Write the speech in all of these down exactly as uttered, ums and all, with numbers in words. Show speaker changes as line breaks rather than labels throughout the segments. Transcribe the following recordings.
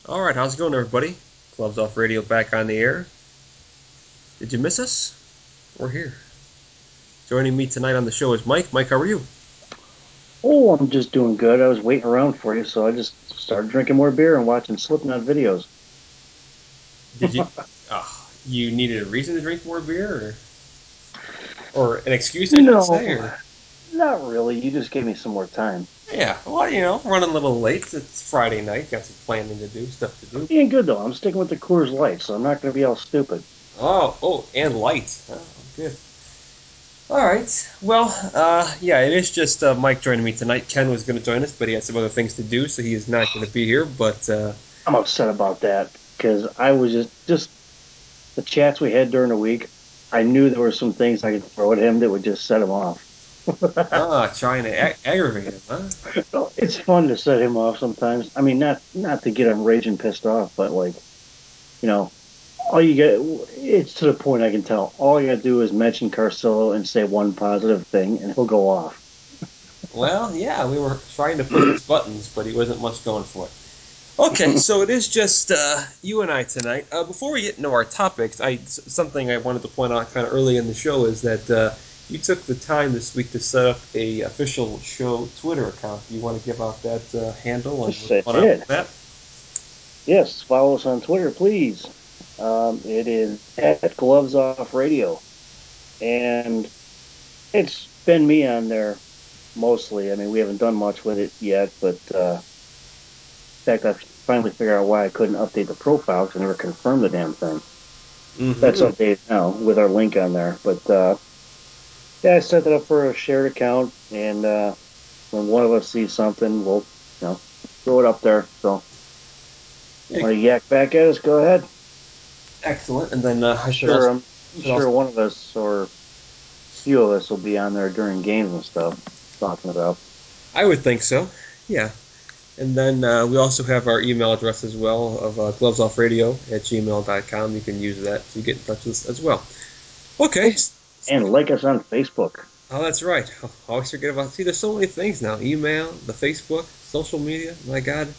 All right, how's it going, everybody? Gloves Off Radio back on the air. Did you miss us? We're here. Joining me tonight on the show is Mike. Mike, how are you?
Oh, I'm just doing good. I was waiting around for you, so I just started drinking more beer and watching Slipknot videos.
Did you? Oh, you needed a reason to drink more beer, or, or an excuse, I should say,
No,
or
not really. You just gave me some more time.
yeah. Well, you know, running a little late. It's Friday night. Got some planning to do, stuff to
I'm
do.
being good though. I'm sticking with the Coors Light, so I'm not going to be all stupid.
Oh, oh, and light. Oh, good. All right. Well, uh, yeah, it is just uh, Mike joining me tonight. Ken was going to join us, but he had some other things to do, so he is not going to be here. But uh,
I'm upset about that because I was just just the chats we had during the week. I knew there were some things I could throw at him that would just set him off.
ah, trying to ag- aggravate him, huh?
It's fun to set him off sometimes. I mean, not not to get him raging pissed off, but like you know, all you get, it's to the point I can tell. All you got to do is mention Carcillo and say one positive thing, and he'll go off.
Well, yeah, we were trying to push his buttons, but he wasn't much going for it. Okay, so it is just uh, you and I tonight. Uh, before we get into our topics, I something I wanted to point out kind of early in the show is that uh, you took the time this week to set up a official show Twitter account. You want to give out that uh, handle and
Yes,
what's
I
going on
did.
with that?
Yes, follow us on Twitter, please. Um, it is at Gloves Off Radio, and it's been me on there mostly. I mean, we haven't done much with it yet, but uh, in fact, I finally figured out why I couldn't update the profile because I never confirmed the damn thing. That's
Mm-hmm.
updated now with our link on there. But uh, yeah, I set that up for a shared account, and uh, when one of us sees something, we'll you know throw it up there. So want to yak back at us? Go ahead.
Excellent. And then uh,
I'm
I should
sure
also
I'm, I'm
should also
sure one of us or a few of us will be on there during games and stuff talking about.
I would think so. Yeah. And then uh, we also have our email address as well of uh, glovesoffradio at gmail dot com. You can use that to get in touch with us as well. Okay.
Oh, and like us on Facebook.
Oh, that's right. I always forget about. See, there's so many things now. Email, the Facebook, social media. My God.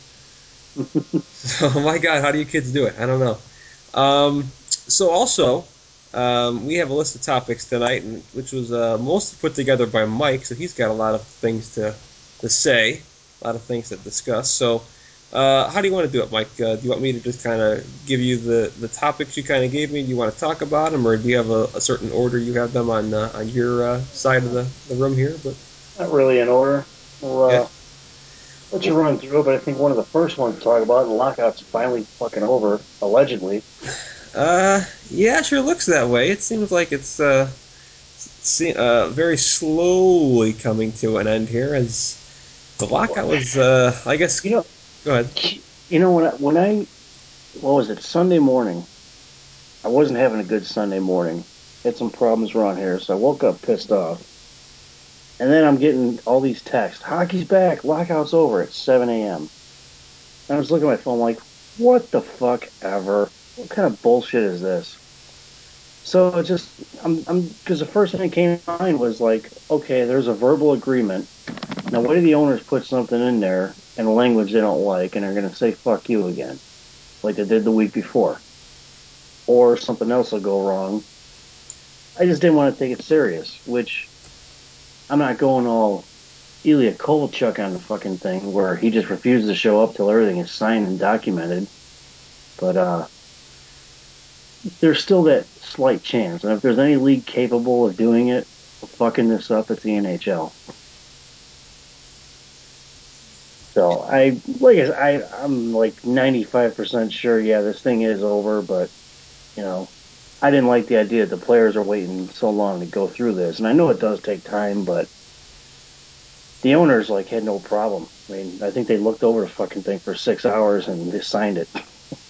Oh my God, how do you kids do it? I don't know. Um, so also, um, we have a list of topics tonight, and, which was uh, mostly put together by Mike. So he's got a lot of things to to say, a lot of things to discuss. So, uh, how do you want to do it, Mike? Uh, do you want me to just kind of give you the, the topics you kind of gave me? Do you want to talk about them, or do you have a, a certain order you have them on uh, on your uh, side of the, the room here? But
Not really in order. We'll
yeah.
uh, let you run through, but I think one of the first ones to talk about, and the lockout's finally fucking over, allegedly.
Uh, yeah, sure looks that way. It seems like it's uh, se- uh, very slowly coming to an end here as the lockout was, uh, I guess,
You know,
go ahead.
you know when I, when I what was it Sunday morning? I wasn't having a good Sunday morning. Had some problems around here, so I woke up pissed off. And then I'm getting all these texts. Hockey's back. Lockout's over at seven a m. And I was looking at my phone like, what the fuck ever? What kind of bullshit is this? So it just, I'm, I'm, because the first thing that came to mind was like, okay, there's a verbal agreement. Now, what if the owners put something in there in a language they don't like and are going to say fuck you again, like they did the week before? Or something else will go wrong. I just didn't want to take it serious, which I'm not going all Ilya Kovalchuk on the fucking thing where he just refuses to show up till everything is signed and documented. But uh, there's still that slight chance. And if there's any league capable of doing it, of fucking this up, it's the N H L. So I, like I, said, I, I'm like ninety-five percent sure, yeah, this thing is over. But you know, I didn't like the idea that the players are waiting so long to go through this, and I know it does take time, but the owners like had no problem. I mean, I think they looked over the fucking thing for six hours and they signed it.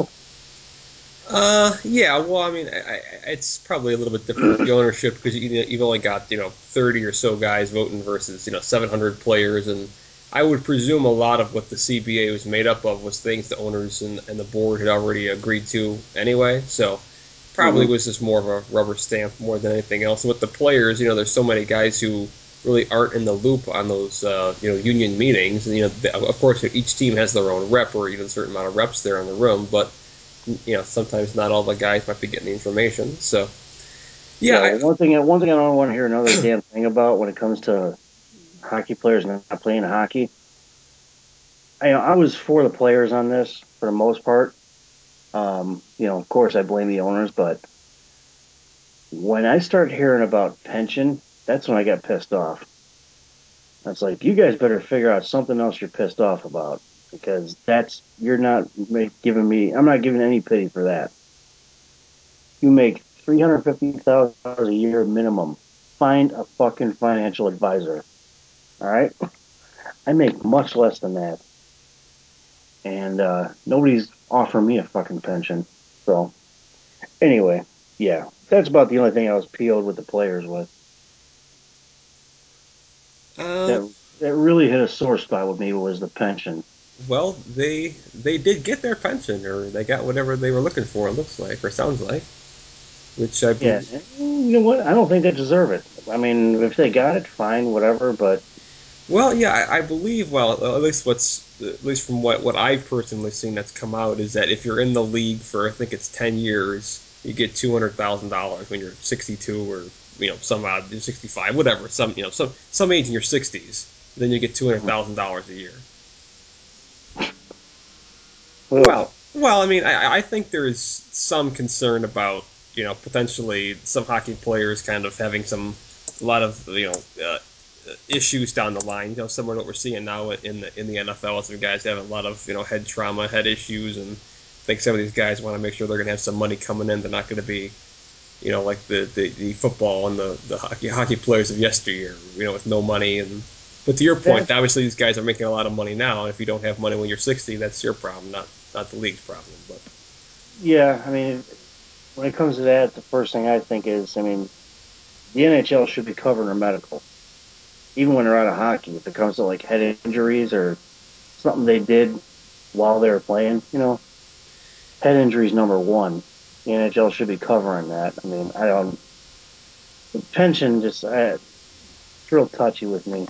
Uh, yeah, well, I mean, I, I, it's probably a little bit different with the ownership because you, you've only got, you know, thirty or so guys voting versus, you know, seven hundred players. And I would presume a lot of what the C B A was made up of was things the owners and, and the board had already agreed to anyway. So probably
Mm-hmm.
was just more of a rubber stamp more than anything else. And with the players, you know, there's so many guys who really aren't in the loop on those uh, you know union meetings. And you know, they, of course, each team has their own rep or even a certain amount of reps there in the room, but you know sometimes not all the guys might be getting the information. So yeah,
Yeah,
I,
well, one thing, one thing I don't want to hear another damn thing about when it comes to hockey players not playing hockey. I, I was for the players on this for the most part. Um, you know, of course, I blame the owners, but when I started hearing about pension, that's when I got pissed off. It's like you guys better figure out something else you're pissed off about because that's you're not giving me. I'm not giving any pity for that. You make three hundred fifty thousand dollars a year minimum. Find a fucking financial advisor. All right, I make much less than that, and uh, nobody's offering me a fucking pension. So anyway, yeah, that's about the only thing I was P O'd with the players with.
uh,
That that really hit a sore spot with me was the pension.
well, they they did get their pension, or they got whatever they were looking for. It looks like, or sounds like, which I
Yeah,
believe.
you know what? I don't think they deserve it. I mean, if they got it, fine, whatever. But
Well, yeah, I, I believe. Well, at least what's at least from what what I've personally seen that's come out is that if you're in the league for I think it's ten years, you get two hundred thousand dollars when you're sixty-two or you know some odd you're sixty-five, whatever, some you know some some age in your sixties, then you get two hundred thousand dollars a year.
ugh,
Well, well, I mean, I, I think there is some concern about you know potentially some hockey players kind of having some a lot of you know uh, issues down the line. You know, similar to what we're seeing now in the in the N F L. Some guys have a lot of you know head trauma, head issues, and I think some of these guys want to make sure they're going to have some money coming in. They're not going to be you know like the, the, the football and the, the hockey hockey players of yesteryear. You know, with no money and. But to your point,
that
obviously these guys are making a lot of money now. And if you don't have money when you're sixty, that's your problem, not not the league's problem. But
yeah. I mean, when it comes to that, the first thing I think is, I mean, the N H L should be covering their medical, even when they're out of hockey. If it comes to like head injuries or something they did while they were playing, you know, head injuries number one. The N H L should be covering that. I mean, I don't. Pension just I, it's real touchy with me.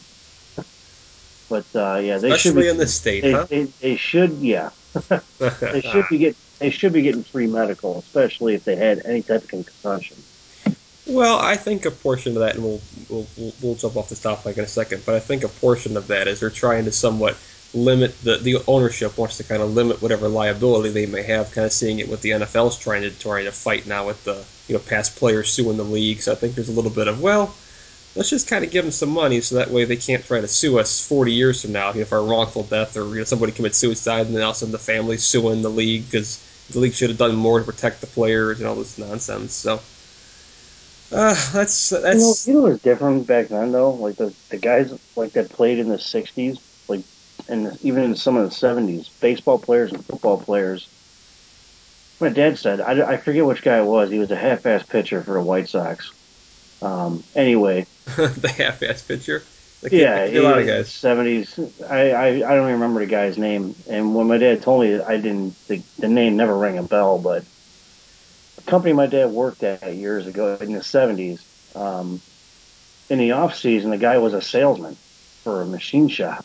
But uh, yeah, they should be.
especially in this state,
They,
huh?
they they should. Yeah, they should be get. They should be getting free medical, especially if they had any type of concussion.
Well, I think a portion of that, and we'll, we'll we'll we'll jump off this topic in a second, but I think a portion of that is they're trying to somewhat limit the the ownership wants to kind of limit whatever liability they may have, kind of seeing it what the N F L is trying to trying to fight now with the you know past players suing the league. So I think there's a little bit of well, let's just kind of give them some money so that way they can't try to sue us forty years from now if our wrongful death or you know, somebody commits suicide and then all of a sudden the family's suing the league because the league should have done more to protect the players and all this nonsense. So uh, that's
You know,
that's
you know what's different back then though? Like the the guys like that played in the sixties, like and even in some of the seventies, baseball players and football players. My dad said, I, I forget which guy it was. He was a half-ass pitcher for the White Sox. Um, anyway,
the half-ass pitcher. That could, that
yeah,
could be a lot of
in the
guys.
seventies. I, I I don't even remember the guy's name. And when my dad told me, I didn't. The, the name never rang a bell. But the company my dad worked at years ago in the seventies, um, in the off season, the guy was a salesman for a machine shop.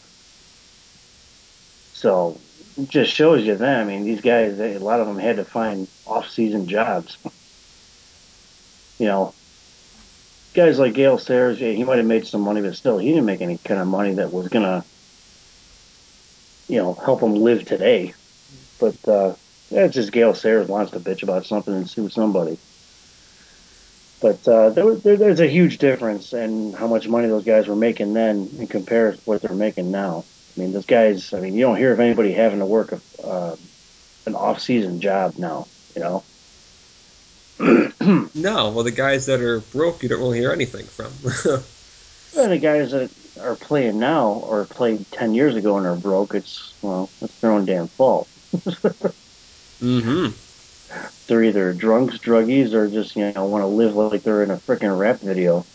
So it just shows you that. I mean, these guys, they, a lot of them had to find off season jobs. You know, guys like Gale Sayers, yeah, he might have made some money, but still, he didn't make any kind of money that was gonna, you know, help him live today. But uh, yeah, it's just Gale Sayers wants to bitch about something and sue somebody. But uh, there, there, there's a huge difference in how much money those guys were making then in comparison to what they're making now. I mean, those guys. I mean, you don't hear of anybody having to work a, uh, an off-season job now. You know. and
No, well, the guys that are broke, you don't really hear anything from.
the guys that are playing now or played ten years ago and are broke, it's well, it's their own damn fault.
mm-hmm.
They're either drunks, druggies, or just you know want to live like they're in a freaking rap video.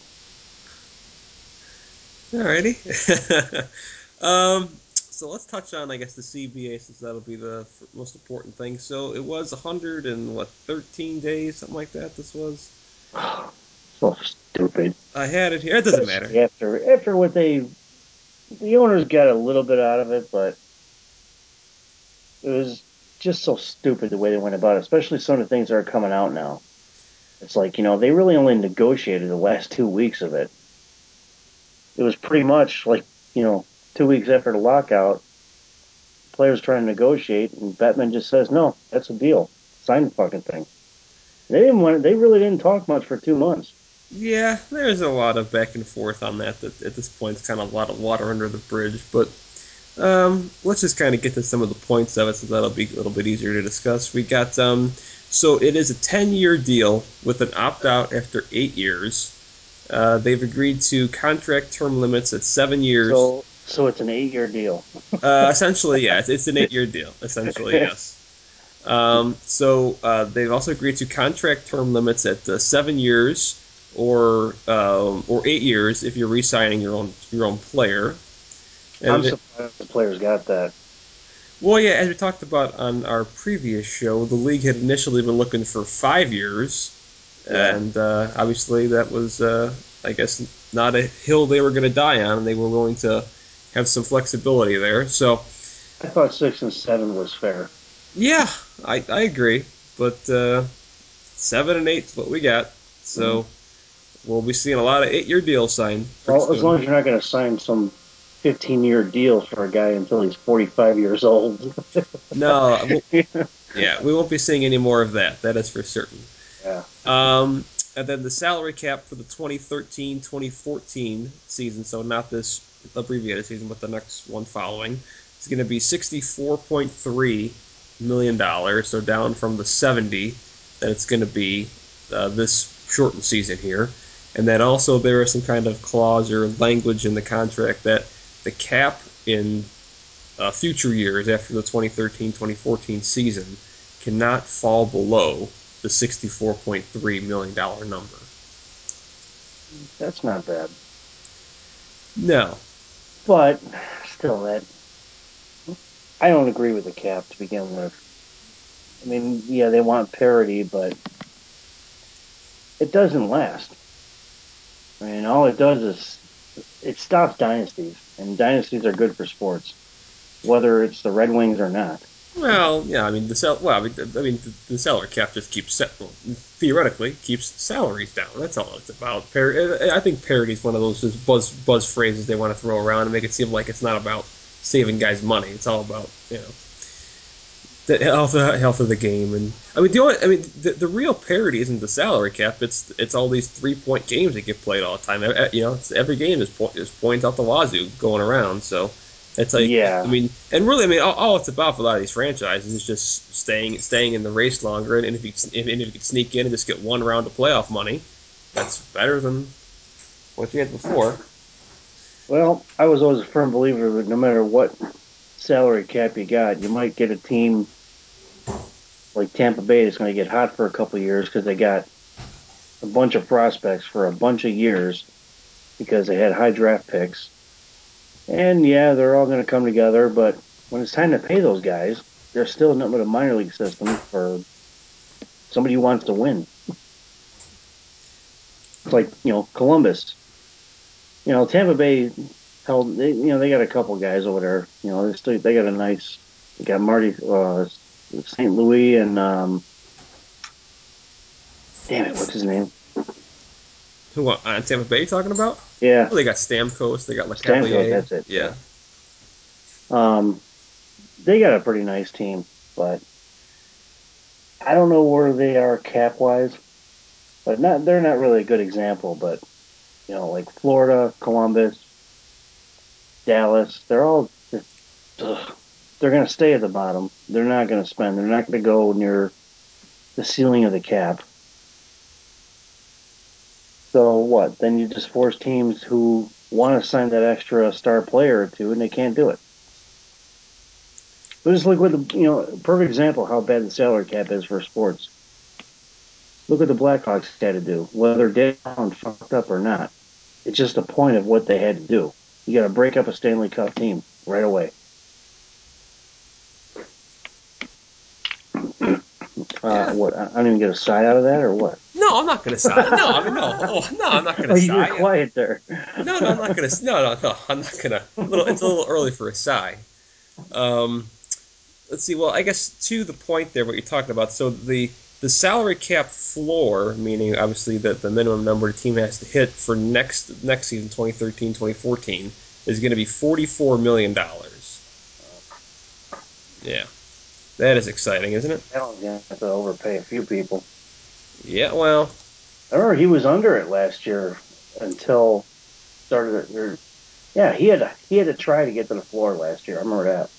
Alrighty. um, so let's touch on, I guess, the C B A since that'll be the f- most important thing. So it was one hundred and what, thirteen days, something like that. This was.
So stupid.
I had it here. It doesn't matter.
Especially After after what they, the owners got a little bit out of it, but it was just so stupid the way they went about it. Especially some of the things that are coming out now. It's like, you know, they really only negotiated the last two weeks of it. It was pretty much like, you know, two weeks after the lockout, players trying to negotiate, and Bettman just says, "No, that's a deal. Sign the fucking thing." They didn't want. They really didn't talk much for two months.
Yeah, there's a lot of back and forth on that. That at this point, it's kind of a lot of water under the bridge. But um, let's just kind of get to some of the points of it, so that'll be a little bit easier to discuss. We got um, so it is a ten-year deal with an opt-out after eight years. Uh, they've agreed to contract term limits at seven years.
So, so it's an eight-year deal.
uh, essentially, yeah, it's, it's an eight-year deal. Essentially, yes. Um, so uh, they've also agreed to contract term limits at uh, seven years or um, or eight years if you're re-signing your own your own player. And
I'm
it,
surprised the players got that.
well, yeah, as we talked about on our previous show, the league had initially been looking for five years,
Yeah.
and uh, obviously that was, uh, I guess, not a hill they were going to die on, and they were willing to have some flexibility there. So,
I thought six and seven was fair.
yeah, I, I agree, but uh, seven and eight is what we got. So mm-hmm. we'll be seeing a lot of eight-year deals signed.
Well,
soon.
as long as you're not going to sign some fifteen-year deal for a guy until he's forty-five years old.
No, we'll, yeah, we won't be seeing any more of that. That is for certain.
Yeah.
Um, and then the salary cap for the twenty thirteen twenty fourteen season, so not this abbreviated season, but the next one following, is going to be sixty-four point three million dollars, so down from the seventy that it's going to be uh, this shortened season here. And then also there is some kind of clause or language in the contract that the cap in uh, future years after the twenty thirteen twenty fourteen season cannot fall below the sixty-four point three million dollars number.
That's not bad.
No.
But still, that I don't agree with the cap to begin with. I mean, yeah, they want parity, but it doesn't last. I mean, all it does is it stops dynasties, and dynasties are good for sports, whether it's the Red Wings or not.
Well, yeah, I mean the sal- well, I mean, the, I mean the, the salary cap just keeps set, well, theoretically keeps salaries down. That's all it's about. Par- I think parity is one of those just buzz buzz phrases they want to throw around and make it seem like it's not about saving guys money. It's all about, you know, the health health of the game. And I mean the only, I mean the, the real parity isn't the salary cap. It's it's all these three point games that get played all the time. You know, it's, every game is point is points out the wazoo going around. So. It's like,
yeah.
I mean, and really, I mean, all, all it's about for a lot of these franchises is just staying staying in the race longer. And, and if you if, and if you can sneak in and just get one round of playoff money, that's better than what you had before.
Well, I was always a firm believer that no matter what salary cap you got, you might get a team like Tampa Bay that's going to get hot for a couple of years because they got a bunch of prospects for a bunch of years because they had high draft picks. And, yeah, they're all going to come together, but when it's time to pay those guys, they're still nothing but a minor league system for somebody who wants to win. It's like, you know, Columbus. You know, Tampa Bay held, they, you know, they got a couple guys over there. You know, they still, they got a nice, they got Marty, uh, Saint Louis and, um, damn it, what's his name?
Who, what, on Tampa Bay you talking about?
Yeah.
Well, they got Stamkos, they got
Stamkos,
LeCavalier.
that's it.
Yeah.
Um, they got a pretty nice team, but I don't know where they are cap-wise. But not, they're not really a good example, but, you know, like Florida, Columbus, Dallas, they're all just, ugh, they're going to stay at the bottom. They're not going to spend. They're not going to go near the ceiling of the cap. So what? Then you just force teams who want to sign that extra star player or two, and they can't do it. But just look what the, you know, perfect example of how bad the salary cap is for sports. Look what the Blackhawks had to do, whether Dale fucked up or not. It's just a point of what they had to do. You got to break up a Stanley Cup team right away. Uh, what? I don't even get a side out of that, or what?
No, no, I'm not going to sigh. No, I mean, no, oh, no, I'm not going to
Oh,
sigh.
you're quiet there.
No, no, I'm not going to. No, no, no, I'm not going to. Little, it's a little early for a sigh. Um, let's see. Well, I guess to the point there, what you're talking about. So the the salary cap floor, meaning obviously that the minimum number the team has to hit for next next season, twenty thirteen twenty fourteen, is going to be forty-four million dollars. Yeah, that is exciting, isn't it?
I don't have to overpay a few people.
Yeah, well,
I remember he was under it last year until started. Or, yeah, he had to, he had to try to get to the floor last year. I remember that.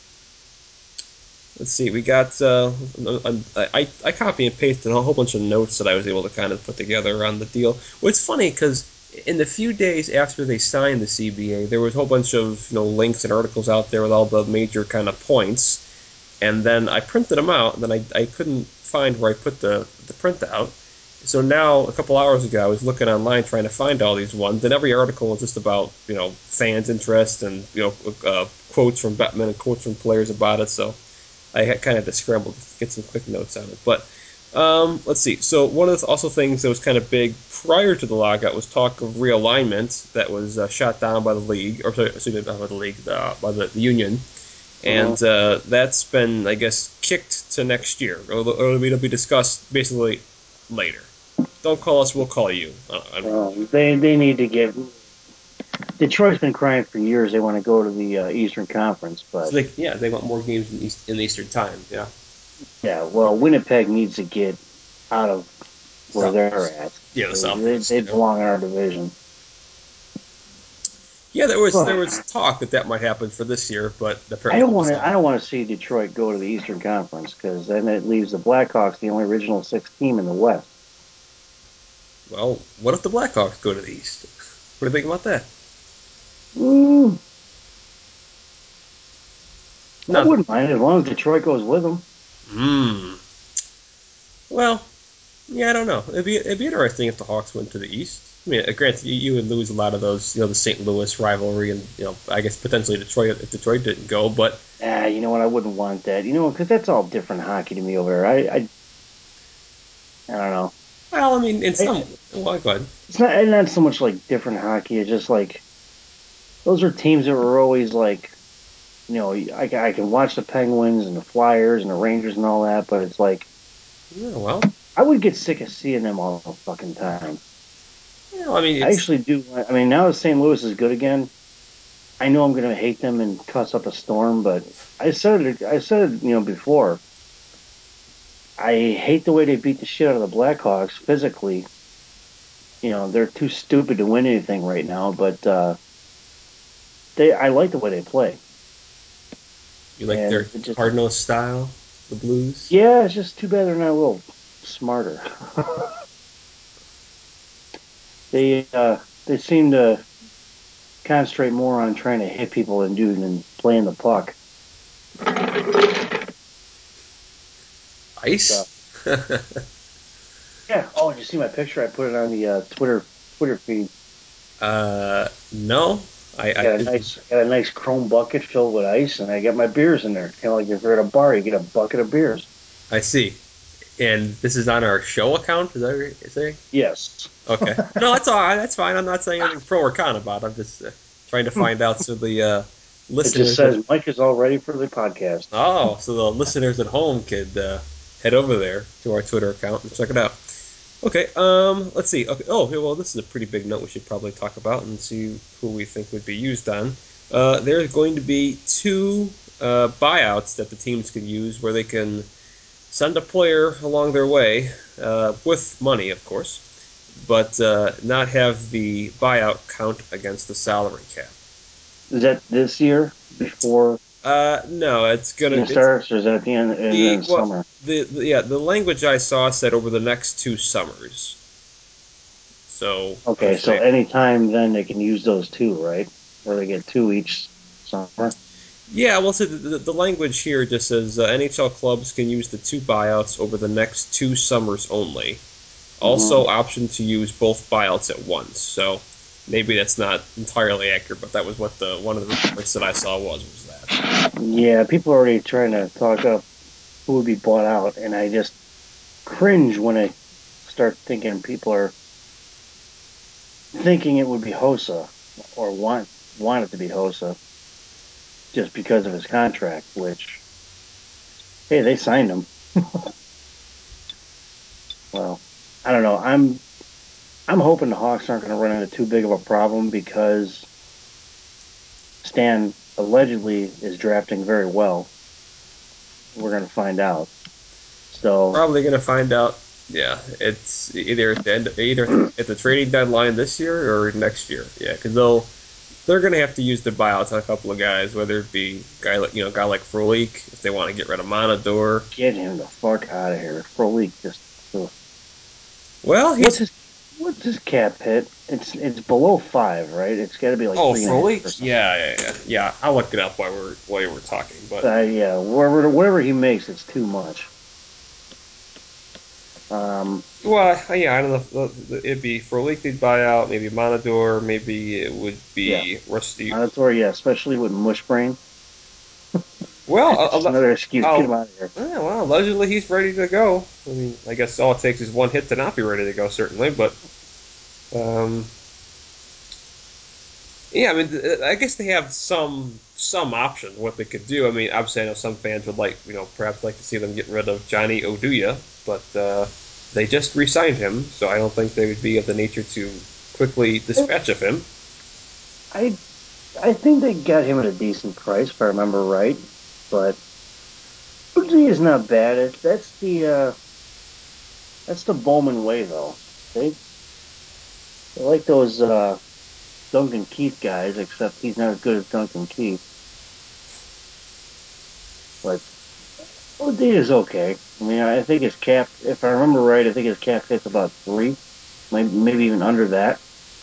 let's see. We got. Uh, I I copy and pasted a whole bunch of notes that I was able to kind of put together on the deal. Well, it's funny because in the few days after they signed the C B A, there was a whole bunch of you know links and articles out there with all the major kind of points, and then I printed them out, and then I, I couldn't find where I put the the printout. So now, a couple hours ago, I was looking online trying to find all these ones, and every article was just about you know fans' interest and you know uh, quotes from Bettman and quotes from players about it. So I had kind of to scramble to get some quick notes on it. But um, let's see. So one of the also things that was kind of big prior to the lockout was talk of realignment that was uh, shot down by the league, or sorry, excuse me, not by the league, uh, by the, the union. And uh, that's been, I guess, kicked to next year. Or, or it'll be discussed basically later. Don't call us, we'll call you. Uh,
Well, they they need to get. Detroit's been crying for years. They want to go to the uh, Eastern Conference, but
so they, yeah, they want more games in, East, in the Eastern time. Yeah.
yeah, well, Winnipeg needs to get out of where
South.
they're at.
Yeah, the South.
They, they belong in our division.
Yeah, there was there was talk that that might happen for this year, but apparently
I don't want to. I don't want to see Detroit go to the Eastern Conference because then it leaves the Blackhawks the only original six team in the West.
Well, what if the Blackhawks go to the East? What do you think about that?
Mm.
No.
I wouldn't mind as long as Detroit goes with them.
Hmm. Well, yeah, I don't know. It'd be it'd be interesting if the Hawks went to the East. I mean, granted, you, you would lose a lot of those, you know, the Saint Louis rivalry, and you know, I guess potentially Detroit if Detroit didn't go. But
ah, you know what? I wouldn't want that. You know, because that's all different hockey to me over there. I, I, I don't know.
Well, I mean, in some,
I,
well, go ahead.
It's not not so much like different hockey. It's just like those are teams that were always like, you know, I, I can watch the Penguins and the Flyers and the Rangers and all that, but it's like,
Yeah, well,
I would get sick of seeing them all the fucking time.
yeah, I mean,
I
it's,
actually do. I mean, now that Saint Louis is good again, I know I'm going to hate them and cuss up a storm, but I said it. I said it, you know, before. I hate the way they beat the shit out of the Blackhawks physically. You know, they're too stupid to win anything right now, but uh, they. I like the way they play.
you like
And
their
it just-
Cardinals style, the Blues.
Yeah, it's just too bad they're not a little smarter. they uh, they seem to concentrate more on trying to hit people than do than playing the puck.
Ice.
Yeah. Oh, did you see my picture? I put it on the uh, Twitter Twitter feed.
uh, no, I, I
Got a
didn't-
nice got a nice chrome bucket filled with ice, and I got my beers in there. Kind of like if you're at a bar, you get a bucket of beers.
I see. And this is on our show account. Is that what you're saying?
Yes.
Okay. No, that's all right. That's fine. I'm not saying anything pro or con about it. I'm just uh, trying to find out so the uh,
It
listeners.
just says Mike is all ready for the podcast.
Oh, so the listeners at home could uh, head over there to our Twitter account and check it out. Okay. Um. Let's see. Okay. Oh, well, this is a pretty big note we should probably talk about and see who we think would be used on. Uh, there's going to be two uh, buyouts that the teams could use where they can send a player along their way uh, with money, of course, but uh, not have the buyout count against the salary cap.
Is that this year before
Uh, no, it's gonna.
it
It's,
starts, or is that at the end in
the,
the
well,
summer?
the, the yeah, the language I saw said over the next two summers. So
Okay,
let's
so
say-
anytime then they can use those two, right? Or they get two each summer.
yeah, well, so the, the, the language here just says uh, N H L clubs can use the two buyouts over the next two summers only. Also, option to use both buyouts at once. So maybe that's not entirely accurate, but that was what the one of the reports that I saw was was that.
Yeah, people are already trying to talk up who would be bought out, and I just cringe when I start thinking people are thinking it would be Hossa or want want it to be Hossa just because of his contract, which hey, they signed him. Well, I don't know. I'm I'm hoping the Hawks aren't going to run into too big of a problem because Stan allegedly is drafting very well. We're going to find out. So
Probably going to find out. Yeah, it's either at the end, either at the trading deadline this year or next year. Yeah, because they'll they're going to have to use the buyouts on a couple of guys, whether it be guy like you know guy like Frolik if they want to get rid of Monador.
get him the fuck out of here. Frolik just ugh.
Well,
What's
he's
his what's his cap hit? It's it's below five, right? It's got to be like
oh
three and a half or
Frolik.
something.
Yeah, yeah, yeah, yeah. I'll look it up while we're while we're talking. But
Uh, yeah, whatever whatever he makes, it's too much. Um,
well, yeah, I don't know. If it'd be Frolik they'd buy out, maybe Monador, maybe it would
yeah,
be Rusty.
Montour, yeah, especially with Mushbrain.
Well,
It's just
I'll,
another excuse. Get
I'll,
him out of here.
yeah, well, allegedly he's ready to go. I mean, I guess all it takes is one hit to not be ready to go, certainly. But, um, yeah, I mean, I guess they have some some options what they could do. I mean, obviously, I know some fans would like, you know, perhaps like to see them getting rid of Johnny Oduya, but uh, they just re-signed him, so I don't think they would be of the nature to quickly dispatch of him.
I I think they got him at a decent price, if I remember right. But Uzi is not bad. It, that's the uh, that's the Bowman way, though. They they like those uh, Duncan Keith guys, except he's not as good as Duncan Keith. But O D is okay. I mean, I think his cap, if I remember right, I think his cap hits about three, maybe maybe even under that.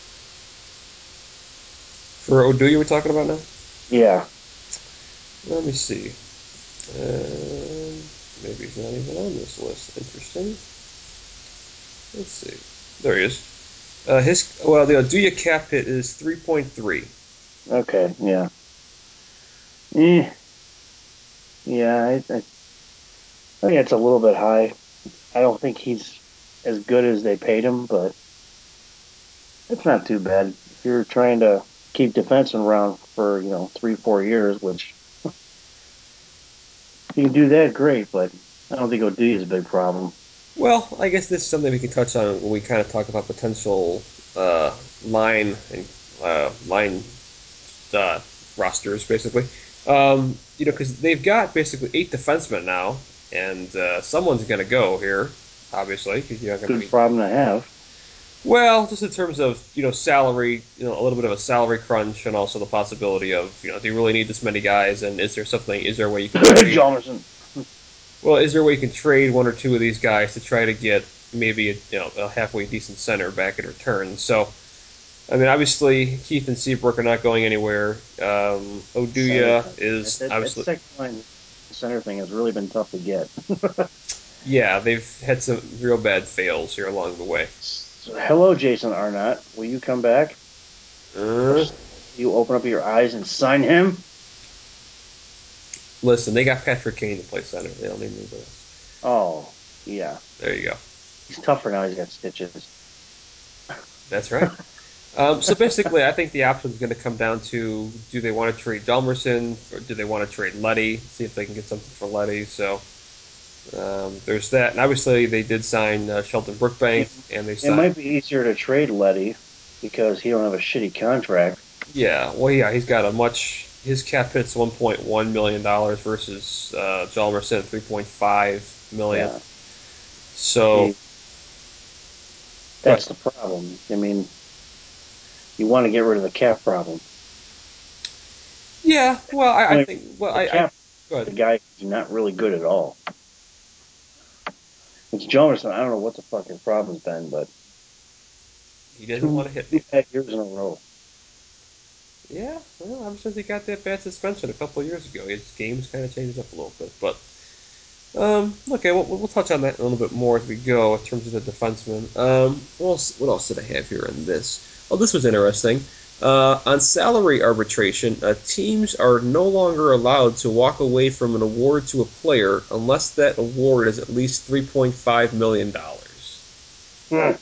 For Oduya, we're talking about now?
Yeah,
Let me see. Um, maybe he's not even on this list. Interesting. Let's see. There he is. Uh, his well, the Oduya cap hit is three point three.
okay, yeah. Eh, yeah, I, I, I think it's a little bit high. I don't think he's as good as they paid him, but it's not too bad. If you're trying to keep defensemen around for, you know, three, four years, which you can do that, great, but I don't think O D is a big problem.
Well, I guess this is something we can touch on when we kind of talk about potential uh, line and uh, line uh, rosters, basically. Um, you know, because they've got basically eight defensemen now, and uh, someone's going to go here, obviously, because you're not going to
Good
be.
problem to have.
Well, just in terms of you know salary, you know, a little bit of a salary crunch, and also the possibility of you know, do you really need this many guys, and is there something? Is there a way you can trade?
Jomerson.
Well, is there a way you can trade one or two of these guys to try to get maybe a, you know a halfway decent center back in return? So, I mean, obviously Keith and Seabrook are not going anywhere. Um,
Center
Oduya
thing. That,
is
that, that
obviously
second line center thing has really been tough to get.
yeah, they've had some real bad fails here along the way.
So, hello, Jason Arnott. Will you come back? Or
Uh,
you open up your eyes and sign him?
listen, they got Patrick Kane to play center. They don't need anybody else.
Oh, yeah.
There you go.
He's tougher now. He's got stitches.
That's right. Um, so basically, I think the option is going to come down to do they want to trade Delmerson or do they want to trade Letty, see if they can get something for Letty. So um, there's that. And obviously, they did sign uh, Shelton Brookbank,
It,
and they
it
signed.
might be easier to trade Letty because he don't have a shitty contract.
Yeah, well, yeah, he's got a much. His cap hit's one point one million dollars versus uh, Delmerson three point five million.
Yeah.
So,
See,
but
that's the problem. I mean, you want to get rid of the cap problem.
yeah, well, I, I
I mean,
think well,
the
I, I
cap,
go ahead.
the guy is not really good at all. It's Jomerson. I don't know what the fucking problem's been, but
He doesn't
two
want to hit
two
people.
bad years in a row.
Yeah, well, ever since he got that bad suspension a couple of years ago, his game's kind of changed up a little bit. But um, okay, we'll, we'll touch on that a little bit more as we go in terms of the defenseman. Um, what else? What else did I have here in this? Oh, this was interesting. Uh, on salary arbitration, uh, teams are no longer allowed to walk away from an award to a player unless that award is at least three point five million dollars.
Yeah.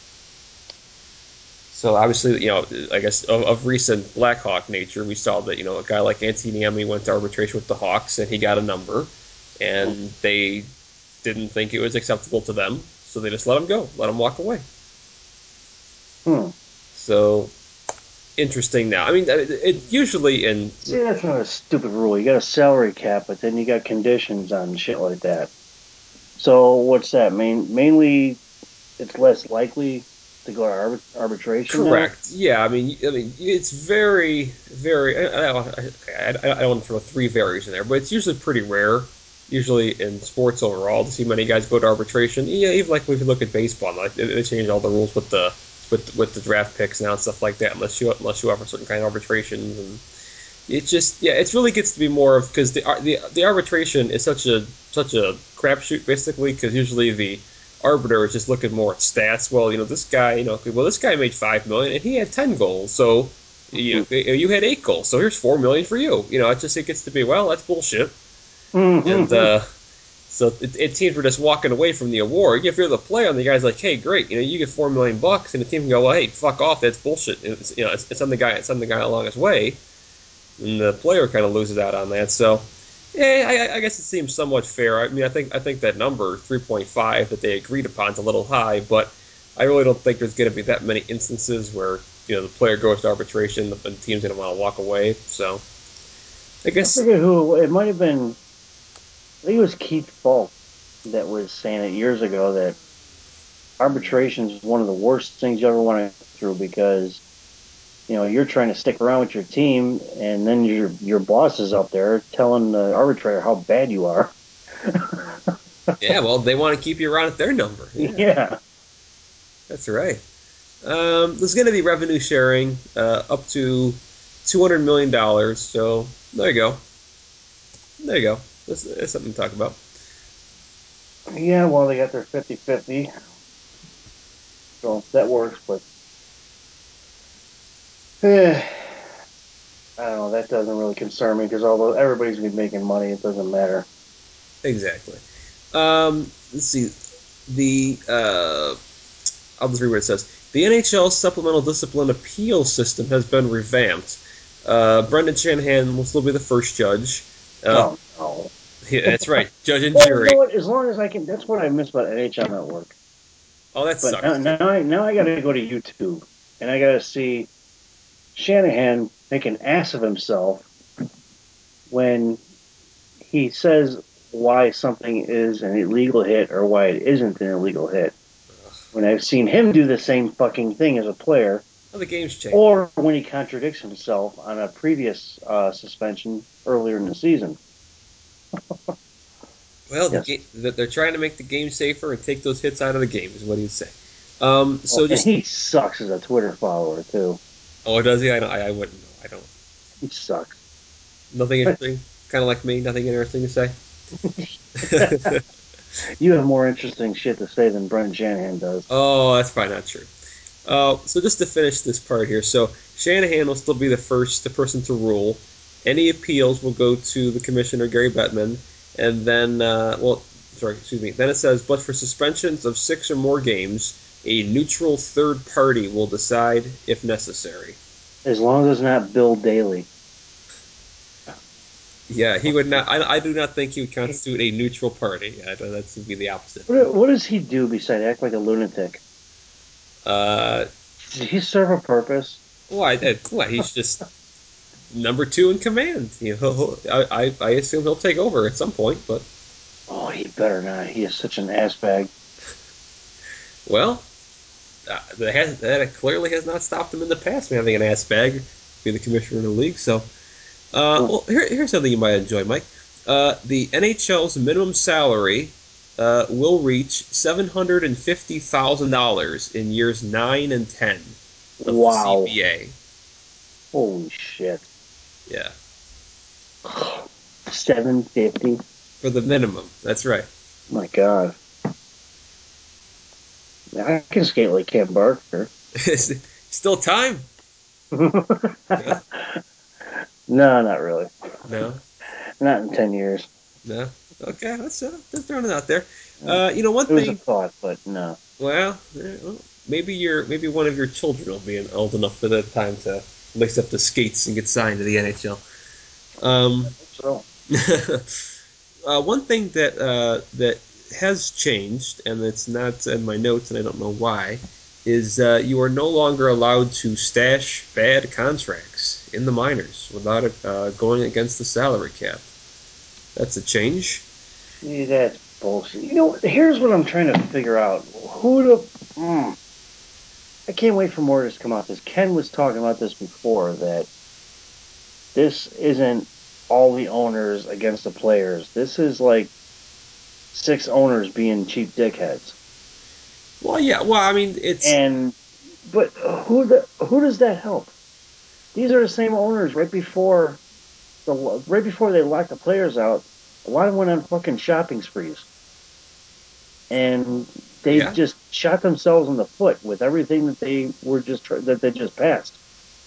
So obviously, you know, I guess of, of recent Blackhawk nature, we saw that you know a guy like Antti Niemi went to arbitration with the Hawks and he got a number, and they didn't think it was acceptable to them, so they just let him go, let him walk away.
Hmm.
So interesting. Now, I mean, it, it usually in
See, that's not a stupid rule. You got a salary cap, but then you got conditions on shit like that. So what's that? Main, mainly, it's less likely to go to arbit- arbitration now.
correct. Yeah, I mean, I mean, it's very, very. I, I, I, I don't want to throw three varies in there, but it's usually pretty rare. Usually in sports overall, to see many guys go to arbitration. Yeah, even like if you look at baseball, like they, they change all the rules with the with with the draft picks now and stuff like that, unless you unless you offer certain kind of arbitrations, and it just yeah, it really gets to be more of because the the the arbitration is such a such a crapshoot basically because usually the arbiter is just looking more at stats. Well, you know this guy, you know, well this guy made five million and he had ten goals, so you know, you had eight goals, so here's four million for you. You know, it just it gets to be well that's bullshit, and
Mm-hmm.
uh, so it, it teams were just walking away from the award. If you're the player and the guy's like, hey, great, you know, you get four million bucks, and the team can go, well, hey, fuck off, that's bullshit. It's, you know, it's, it's on the guy, it's on the guy along his way and the player kind of loses out on that. So, yeah, I, I guess it seems somewhat fair. I mean, I think I think that number three point five that they agreed upon is a little high, but I really don't think there's going to be that many instances where you know the player goes to arbitration and the team's going to want to walk away. So, I
I
guess
forget who it might have been. I think it was Keith Falk that was saying it years ago that arbitration is one of the worst things you ever want to go through because you know you're trying to stick around with your team, and then your your boss is up there telling the arbitrator how bad you are.
yeah, well, they want to keep you around at their number. Yeah,
Yeah.
that's right. Um, there's going to be revenue sharing uh, up to two hundred million dollars. So there you go. There you go. That's, that's something to talk about.
Yeah, well, they got their fifty-fifty, so that works, but eh, I don't know. That doesn't really concern me because although everybody's gonna be making money, it doesn't matter.
Exactly. Um, let's see. The uh, I'll just read what it says. The N H L supplemental discipline appeal system has been revamped. Uh, Brendan Shanahan will still be the first judge. Uh,
Oh no.
yeah, that's right, judge and
Well, you know
jury.
what? As long as I can, that's what I miss about N H L Network.
Oh, that
But now,
sucks too.
now I now I got to go to YouTube and I got to see Shanahan make an ass of himself when he says why something is an illegal hit or why it isn't an illegal hit. When I've seen him do the same fucking thing as a player,
Oh, the game's changed.
or when he contradicts himself on a previous uh, suspension earlier in the season.
Well, the
Yes.
game that they're trying to make the game safer and take those hits out of the game is what he'd say. Um,
Oh,
so
and
just
he sucks as a Twitter follower too.
oh, does he? I don't. I, I wouldn't know. I don't.
He sucks.
Nothing interesting. Kind of like me. Nothing interesting to say.
You have more interesting shit to say than Brendan Shanahan does.
Oh, that's probably not true. Uh, so just to finish this part here, so Shanahan will still be the first the person to rule. Any appeals will go to the commissioner Gary Bettman, and then uh, well, sorry, excuse me. Then it says, but for suspensions of six or more games, a neutral third party will decide if necessary.
As long as it's not Bill Daly.
Yeah, he would not. I, I do not think he would constitute a neutral party. I, that would be the opposite.
What, what does he do besides act like a lunatic?
Uh,
Does he serve a purpose?
why? Uh, what? He's just number two in command. You know, I, I, I assume he'll take over at some point, but
Oh, he better not. He is such an ass bag.
well, uh, that, has, that clearly has not stopped him in the past from having an ass bag, be the commissioner of the league. So, uh,
Hmm.
well, here, here's something you might enjoy, Mike. Uh, the N H L's minimum salary uh, will reach seven hundred and fifty thousand dollars in years nine and ten of the
Wow.
C B A.
Holy shit.
Yeah,
seven fifty.
for the minimum. That's right.
My God. I can skate like Cam Barker.
Still time.
No,
Yeah.
not really.
No.
Not in ten years.
No. Okay. Let's uh, let's throw it out there.
Uh,
Uh, you know, one
It was a
thing
thought, but no.
Well, eh, well, maybe your maybe one of your children will be old enough at that time to lace up the skates and get signed to the N H L. Um,
So
uh, one thing that uh, that has changed, and it's not in my notes, and I don't know why, is uh, you are no longer allowed to stash bad contracts in the minors without it uh, going against the salary cap. That's a change.
see, that's bullshit. You know, here's what I'm trying to figure out. Who the? Mm, I can't wait for more of this to come out. Because Ken was talking about this before that this isn't all the owners against the players. This is like six owners being cheap dickheads.
Well, yeah. Well, I mean, it's
And but who the who does that help? These are the same owners right before the right before they locked the players out. A lot of them went on fucking shopping sprees, and they
yeah.
just shot themselves in the foot with everything that they were just that they just passed.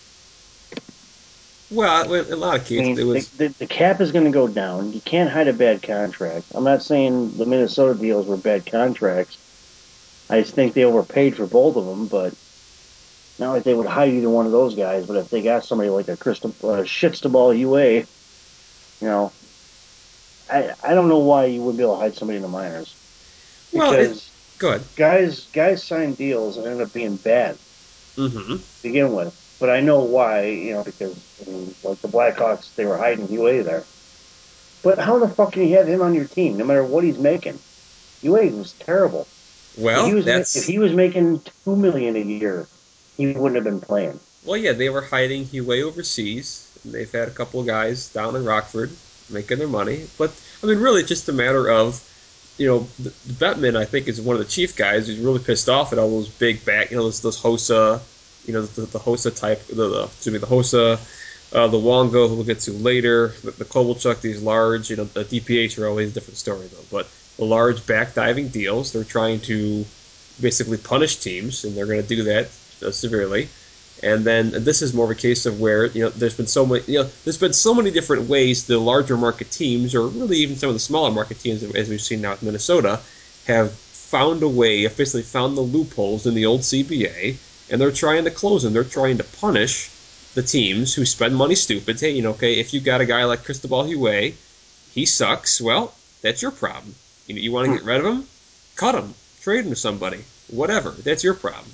Well, in a lot of
I
cases,
mean,
it
the,
was.
the, the cap is going to go down. You can't hide a bad contract. I'm not saying the Minnesota deals were bad contracts. I just think they overpaid for both of them, but not like they would hide either one of those guys. But if they got somebody like a Crystal uh, Shitstaball U A, you know, I I don't know why you wouldn't be able to hide somebody in the minors
Well, it.
because
Good.
guys guys sign deals and end up being bad to
Mm-hmm.
begin with. But I know why, you know, because I mean, like the Blackhawks, they were hiding U A there. But how the fuck can you have him on your team, no matter what he's making? U A was terrible. If he
Well,
was if
that's
he was making two million a year, he wouldn't have been playing.
well, yeah. They were hiding Huey overseas, and they've had a couple of guys down in Rockford making their money. But I mean, really, it's just a matter of you know, the, the Bettman, I think, is one of the chief guys who's really pissed off at all those big back, you know, those, those Hosa, you know, the, the Hosa type, the, the excuse me, the Hosa, uh, the Wongo, who we'll get to later, the, the Kovalchuk, these large, you know, the D P H are always a different story though, but the large back diving deals, they're trying to basically punish teams, and they're going to do that uh, severely. And then this is more of a case of where you know there's been so many you know there's been so many different ways the larger market teams, or really even some of the smaller market teams, as we've seen now with Minnesota, have found a way, officially found the loopholes in the old C B A, and they're trying to close them. They're trying to punish the teams who spend money stupid. Hey, you know, okay, if you got a guy like Cristobal Huey, he sucks. Well, that's your problem. You know, you want to get rid of him? Cut him. Trade him to somebody. Whatever. That's your problem.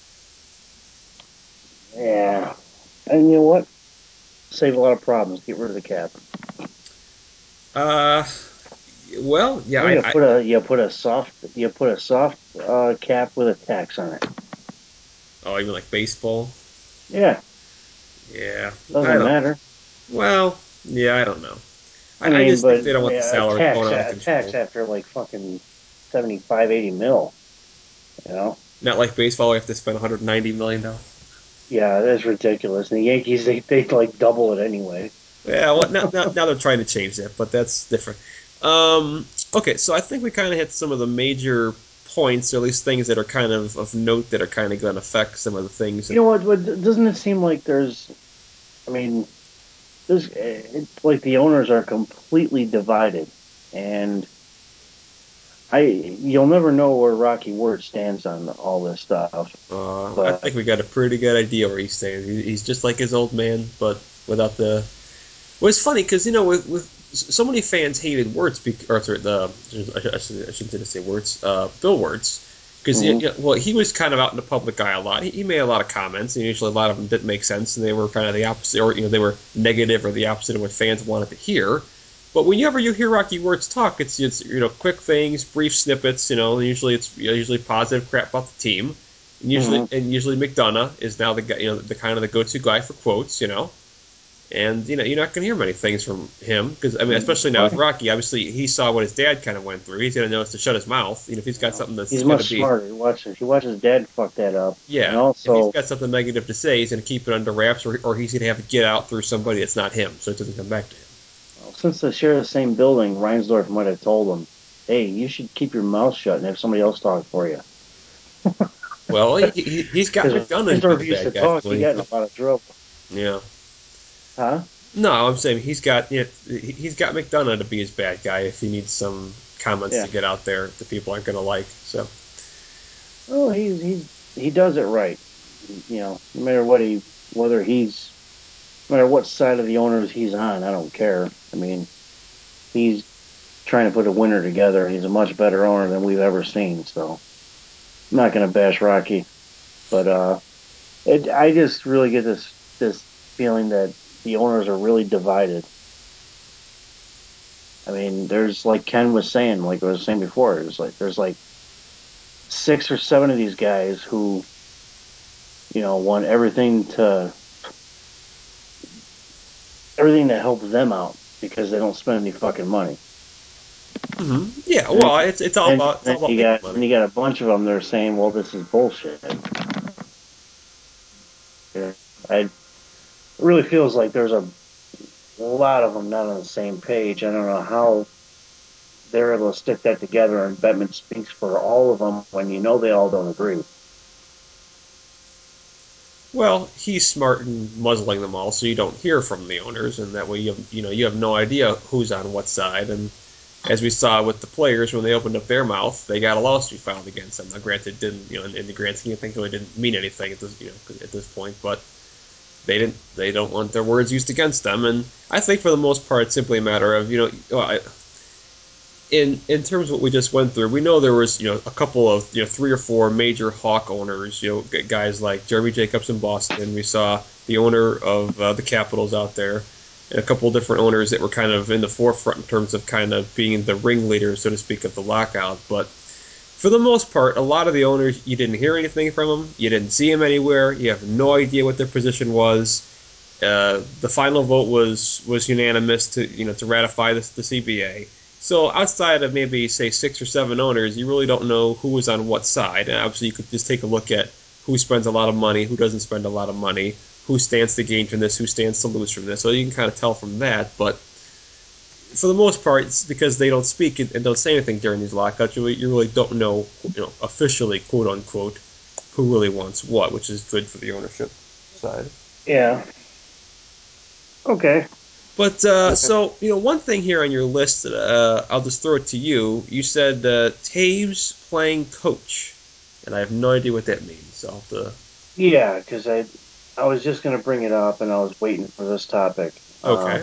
Yeah, and you know what? Save a lot of problems. Get rid of the cap.
Uh, well, yeah,
Or
I,
you
I
put a you put a soft you put a soft uh, cap with a tax on it.
oh, even like baseball.
Yeah,
Yeah, I
doesn't
don't.
matter.
Well, yeah, I don't know.
I
I, I
mean,
just
but
think they don't
I
want
mean,
the
a
salary
tax
going out of
a tax
control.
after like fucking seventy five eighty mil. You know?
Not like baseball, we have to spend one hundred ninety million dollars.
Yeah, that's ridiculous. And the Yankees they they like double it anyway.
Yeah, well, now, now, now they're trying to change that, but that's different. Um, okay, so I think we kind of hit some of the major points, or at least things that are kind of of note that are kind of going to affect some of the things.
You
That,
know what? What doesn't it seem like there's? I mean, there's it's like the owners are completely divided, and I you'll never know where Rocky Ward stands on all this stuff.
uh, I
But
think we got a pretty good idea where he's staying. He, he's just like his old man, but without the. Well, it's funny because you know with, with so many fans hated Wirtz, or sorry, the I, should, I shouldn't say Wirtz, uh, Bill Wirtz, because you
mhm.
know, well he was kind of out in the public eye a lot. He, he made a lot of comments, and usually a lot of them didn't make sense, and they were kind of the opposite, or you know they were negative or the opposite of what fans wanted to hear. But whenever you hear Rocky Wirtz talk, it's it's you know quick things, brief snippets. You know, usually it's you know, usually positive crap about the team. And usually,
Mhm.
and usually McDonough is now the guy, you know, the kind of the go-to guy for quotes, you know. And you know, you're not going to hear many things from him because I mean, especially now with
Right.
Rocky, obviously he saw what his dad kind of went through. He's going to know to shut his mouth. You know, if he's got
Yeah.
something that's
He's
going to
much
be,
smarter. He watches he watches his dad fuck that up, and
yeah, if he's
also
got something negative to say, he's going to keep it under wraps, or, or he's going to have to get out through somebody that's not him, so it doesn't come back to him.
well, since they share the same building, Reinsdorf might have told him, "Hey, you should keep your mouth shut and have somebody else talk for you."
Well, he, he he's got
Because
McDonough to be
Reinsdorf
the
used to
bad guy
talk,
for
he
what he
got in
did.
a lot of trouble.
Yeah.
Huh?
No, I'm saying he's got you know, he- he's got McDonough to be his bad guy if he needs some comments
Yeah.
to get out there that people aren't going to like. So
Oh, he's he's he does it right. You know, no matter what he, whether he's, no matter what side of the owners he's on, I don't care. I mean, he's trying to put a winner together, and he's a much better owner than we've ever seen. So I'm not going to bash Rocky, but uh, it, I just really get this this feeling that the owners are really divided. I mean, there's like Ken was saying, like I was saying before, it was like there's like six or seven of these guys who, you know, want everything to everything to help them out because they don't spend any fucking money.
Hmm. Yeah,
And then,
well, it's it's all
then,
about it's all
then
about
you
making
got
money.
then you got a bunch of them that are saying, "Well, this is bullshit." Yeah. I it really feels like there's a lot of them not on the same page. I don't know how they're able to stick that together, and Bettman speaks for all of them when you know they all don't agree.
Well, he's smart in muzzling them all, so you don't hear from the owners, and that way you have, you know you have no idea who's on what side. And as we saw with the players when they opened up their mouth, they got a lawsuit filed against them. Now, granted, didn't you know in, in the grand scheme of things, really didn't mean anything at this you know at this point, but they didn't they don't want their words used against them. And I think for the most part, it's simply a matter of you know well, I, in in terms of what we just went through, we know there was you know a couple of you know three or four major hawk owners. You know, guys like Jeremy Jacobs in Boston. We saw the owner of uh, the Capitals out there, and a couple of different owners that were kind of in the forefront in terms of kind of being the ringleader, so to speak, of the lockout. But for the most part, a lot of the owners, you didn't hear anything from them. You didn't see them anywhere. You have no idea what their position was. Uh, the final vote was was unanimous to you know to ratify this, the C B A. So outside of maybe say six or seven owners, you really don't know who is on what side. And obviously, you could just take a look at who spends a lot of money, who doesn't spend a lot of money, who stands to gain from this, who stands to lose from this. So you can kind of tell from that. But for the most part, it's because they don't speak and don't say anything during these lockouts. You really, you really don't know, you know, officially, quote unquote, who really wants what, which is good for the ownership side.
Yeah. Okay.
But uh, so you know, one thing here on your list, uh, I'll just throw it to you. You said uh, Taves playing coach, and I have no idea what that means. So I'll have to.
Yeah, because I I was just going to bring it up, and I was waiting for this topic. Um,
Okay.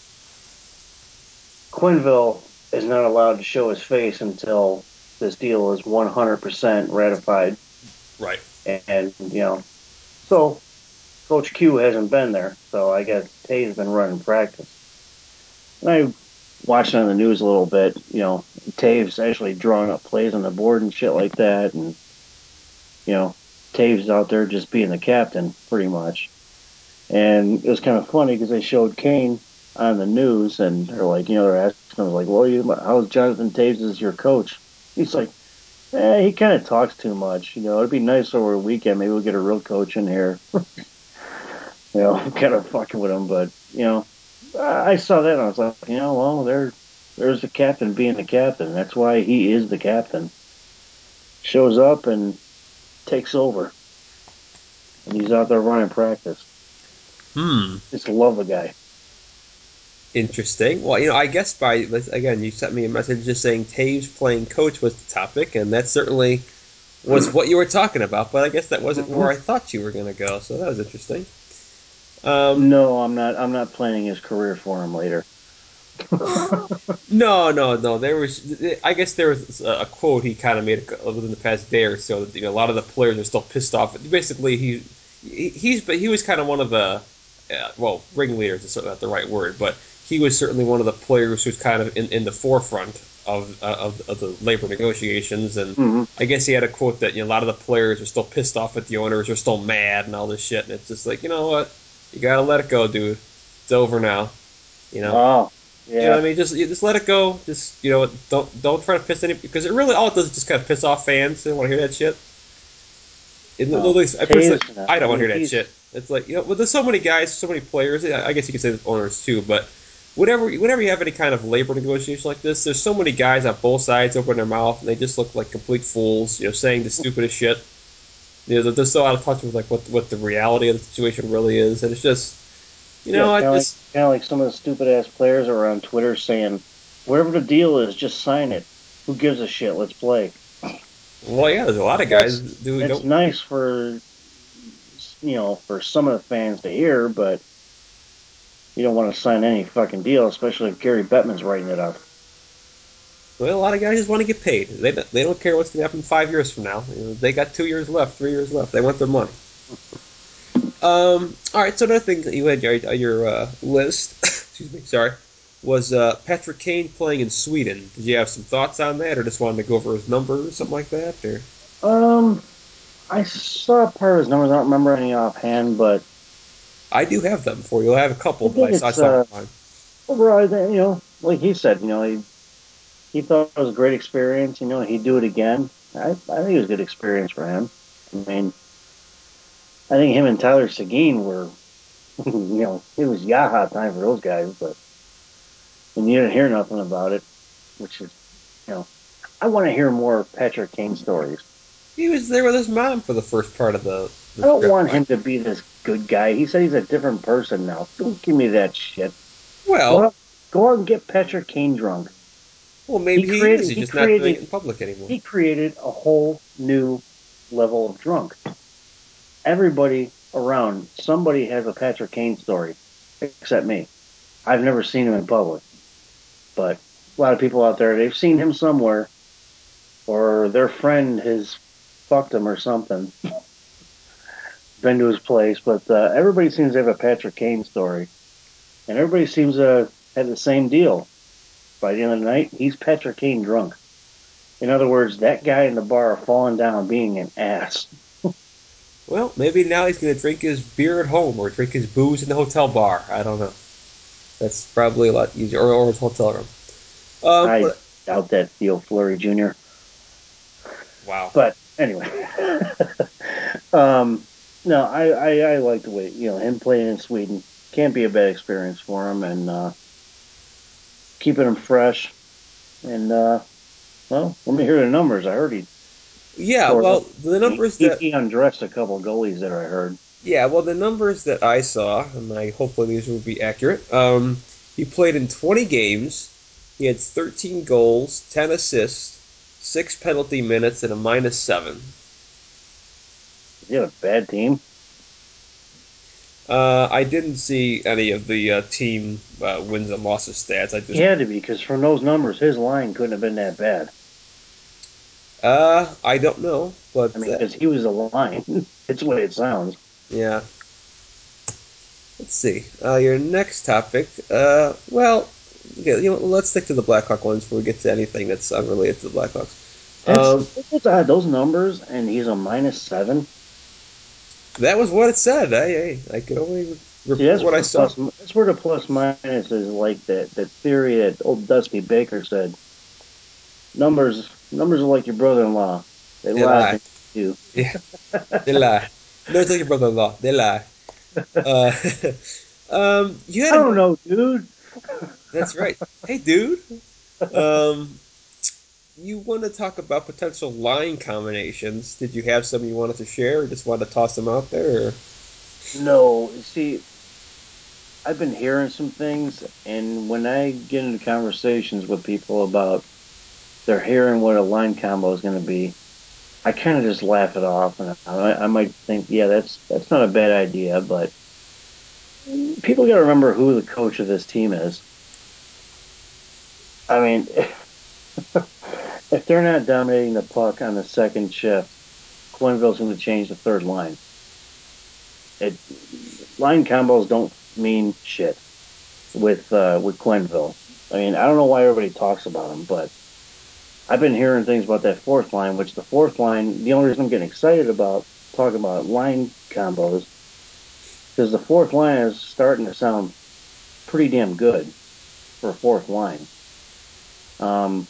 Quinville is not allowed to show his face until this deal is one hundred percent ratified,
Right.
and you know, so Coach Q hasn't been there, so I guess Tay's been running practice. And I watched on the news a little bit, you know, Taves actually drawing up plays on the board and shit like that, and you know, Taves out there just being the captain pretty much. And it was kind of funny because they showed Kane on the news, and they're like, you know, they're asking him like, "Well, you, how's Jonathan Taves as your coach?" He's like, "Eh, he kind of talks too much. You know, it'd be nice over a weekend. Maybe we'll get a real coach in here." You know, kind of fucking with him, but you know, I saw that and I was like, you know, well, there, there's the captain being the captain. That's why he is the captain. Shows up and takes over, and he's out there running practice.
Hmm.
Just love the guy.
Interesting. Well, you know, I guess by again, you sent me a message just saying Taves playing coach was the topic, and that certainly was what you were talking about. But I guess that wasn't where I thought you were going to go. So that was interesting. Um,
No, I'm not. I'm not planning his career for him later.
No, no, no. There was, I guess, there was a quote he kind of made within the past day or so. That, you know, a lot of the players are still pissed off. Basically, he, he he's, but he was kind of one of the, uh, well, ringleaders is not the right word, but he was certainly one of the players who's kind of in, in the forefront of, uh, of of the labor negotiations. And
Mm-hmm.
I guess he had a quote that you know, a lot of the players are still pissed off at the owners, are still mad and all this shit. And it's just like, you know what, you gotta let it go, dude. It's over now. You know.
Oh,
You know
yeah.
what I mean? Just just let it go. Just you know, don't don't try to piss any because it really all it does is just kind of piss off fans. They don't want to hear that shit. It, at
Oh,
least I personally,
Taves.
I don't
I
want to
mean,
hear that
he's.
shit. It's like you know, well, there's so many guys, so many players. I guess you could say there's owners too, but whenever whenever you have any kind of labor negotiation like this, there's so many guys on both sides open their mouth and they just look like complete fools. You know, saying the stupidest shit. You know, they're so out of touch with like what what the reality of the situation really is, and it's just you
Yeah,
know, I
kind of like
just
kind of like some of the stupid ass players are on Twitter saying, "Whatever the deal is, just sign it. Who gives a shit? Let's play."
Well, yeah, there's a lot of guys
That's
who
it's
don't.
nice for you know for some of the fans to hear, but you don't want to sign any fucking deal, especially if Gary Bettman's writing it up.
Well, a lot of guys just want to get paid. They they don't care what's going to happen five years from now. You know, they got two years left, three years left. They want their money. Um, all right. So another thing that you had on your, your uh, list, excuse me, sorry, was uh, Patrick Kane playing in Sweden. Did you have some thoughts on that, or just wanted to go over his number or something like that? Or
Um, I saw part of his numbers. I don't remember any offhand, but
I do have them for you. I have a couple
I
that I,
think
I
it's
saw
uh
online.
overall. I think, you know, like he said, you know, he he thought it was a great experience. You know, he'd do it again. I I think it was a good experience for him. I mean, I think him and Tyler Seguin were, you know, it was Yaha time for those guys, but and you didn't hear nothing about it, which is, you know, I want to hear more Patrick Kane stories.
He was there with his mom for the first part of the the
I don't
trip.
want
I,
him to be this good guy. He said he's a different person now. Don't give me that shit. Go
well,
out, go out and get Patrick Kane drunk.
well,
He
maybe he is.
created,
He's
he
just not doing it
created,
in public anymore.
he created a whole new level of drunk. Everybody around, somebody has a Patrick Kane story, except me. I've never seen him in public, but a lot of people out there, they've seen him somewhere, or their friend has fucked him or something, been to his place. But uh, everybody seems to have a Patrick Kane story, and everybody seems to have the same deal. By the end of the night, he's Patrick Kane drunk. In other words, that guy in the bar falling down being an ass.
Well, maybe now he's going to drink his beer at home or drink his booze in the hotel bar. I don't know. That's probably a lot easier, or, or his hotel room. Um,
I
but
doubt that Theo Fleury Junior
wow.
But anyway, um, no, I, I I like the way you know him playing in Sweden can't be a bad experience for him, and uh, keeping him fresh. And uh, well, let me hear the numbers. I heard he
Yeah,
tore
well,
up.
the
He,
numbers
he,
that
he undressed a couple of goalies there. I heard.
yeah, well, the numbers that I saw, and I hopefully these will be accurate. Um, he played in twenty games. He had thirteen goals, ten assists, six penalty minutes, and a minus seven.
He had a bad team.
Uh, I didn't see any of the uh, team uh, wins and losses stats. I
He
just,
had to be because from those numbers, his line couldn't have been that bad.
uh, I don't know,
I
but
mean,
uh,
because he was a line. It's the way it sounds.
yeah. Let's see. Uh, your next topic. Uh, well, yeah, you know, let's stick to the Blackhawk ones before we get to anything that's unrelated to the Blackhawks.
That's
Um,
it's odd. Those numbers, and he's a minus seven.
that was what it said. I, I, I could only
See,
report
that's
what I
where the
saw.
plus. That's where the plus minus is like that. That theory that old Dusty Baker said. Numbers, numbers are like your brother-in-law. They
They
lie,
lie.
then you.
Yeah, they lie. No, it's like your brother-in-law. They lie. Uh, um, you
I
had
don't
a.
know, dude.
That's right. Hey, dude. Um, you want to talk about potential line combinations? Did you have some you wanted to share, or just want to toss them out there? Or?
No, see, I've been hearing some things, and when I get into conversations with people about they're hearing what a line combo is going to be, I kind of just laugh it off, and I, I might think, yeah, that's that's not a bad idea, but people got to remember who the coach of this team is. I mean, if they're not dominating the puck on the second shift, Quenneville's going to change the third line. It line combos don't mean shit with uh, with Quenneville. I mean, I don't know why everybody talks about him, but I've been hearing things about that fourth line. Which the fourth line, the only reason I'm getting excited about talking about line combos because the fourth line is starting to sound pretty damn good for a fourth line. Um,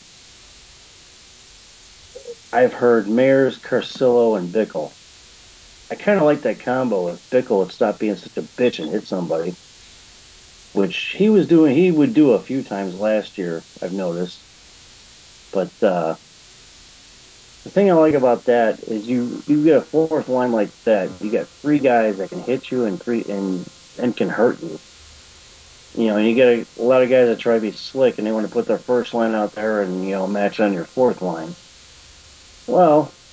I've heard Mayers, Carcillo, and Bickle. I kind of like that combo if Bickle would stop being such a bitch and hit somebody, which he was doing. He would do a few times last year. I've noticed, but uh, the thing I like about that is you you get a fourth line like that. You got three guys that can hit you and three and and can hurt you. You know, and you get a, a lot of guys that try to be slick and they want to put their first line out there and you know match on your fourth line. Well,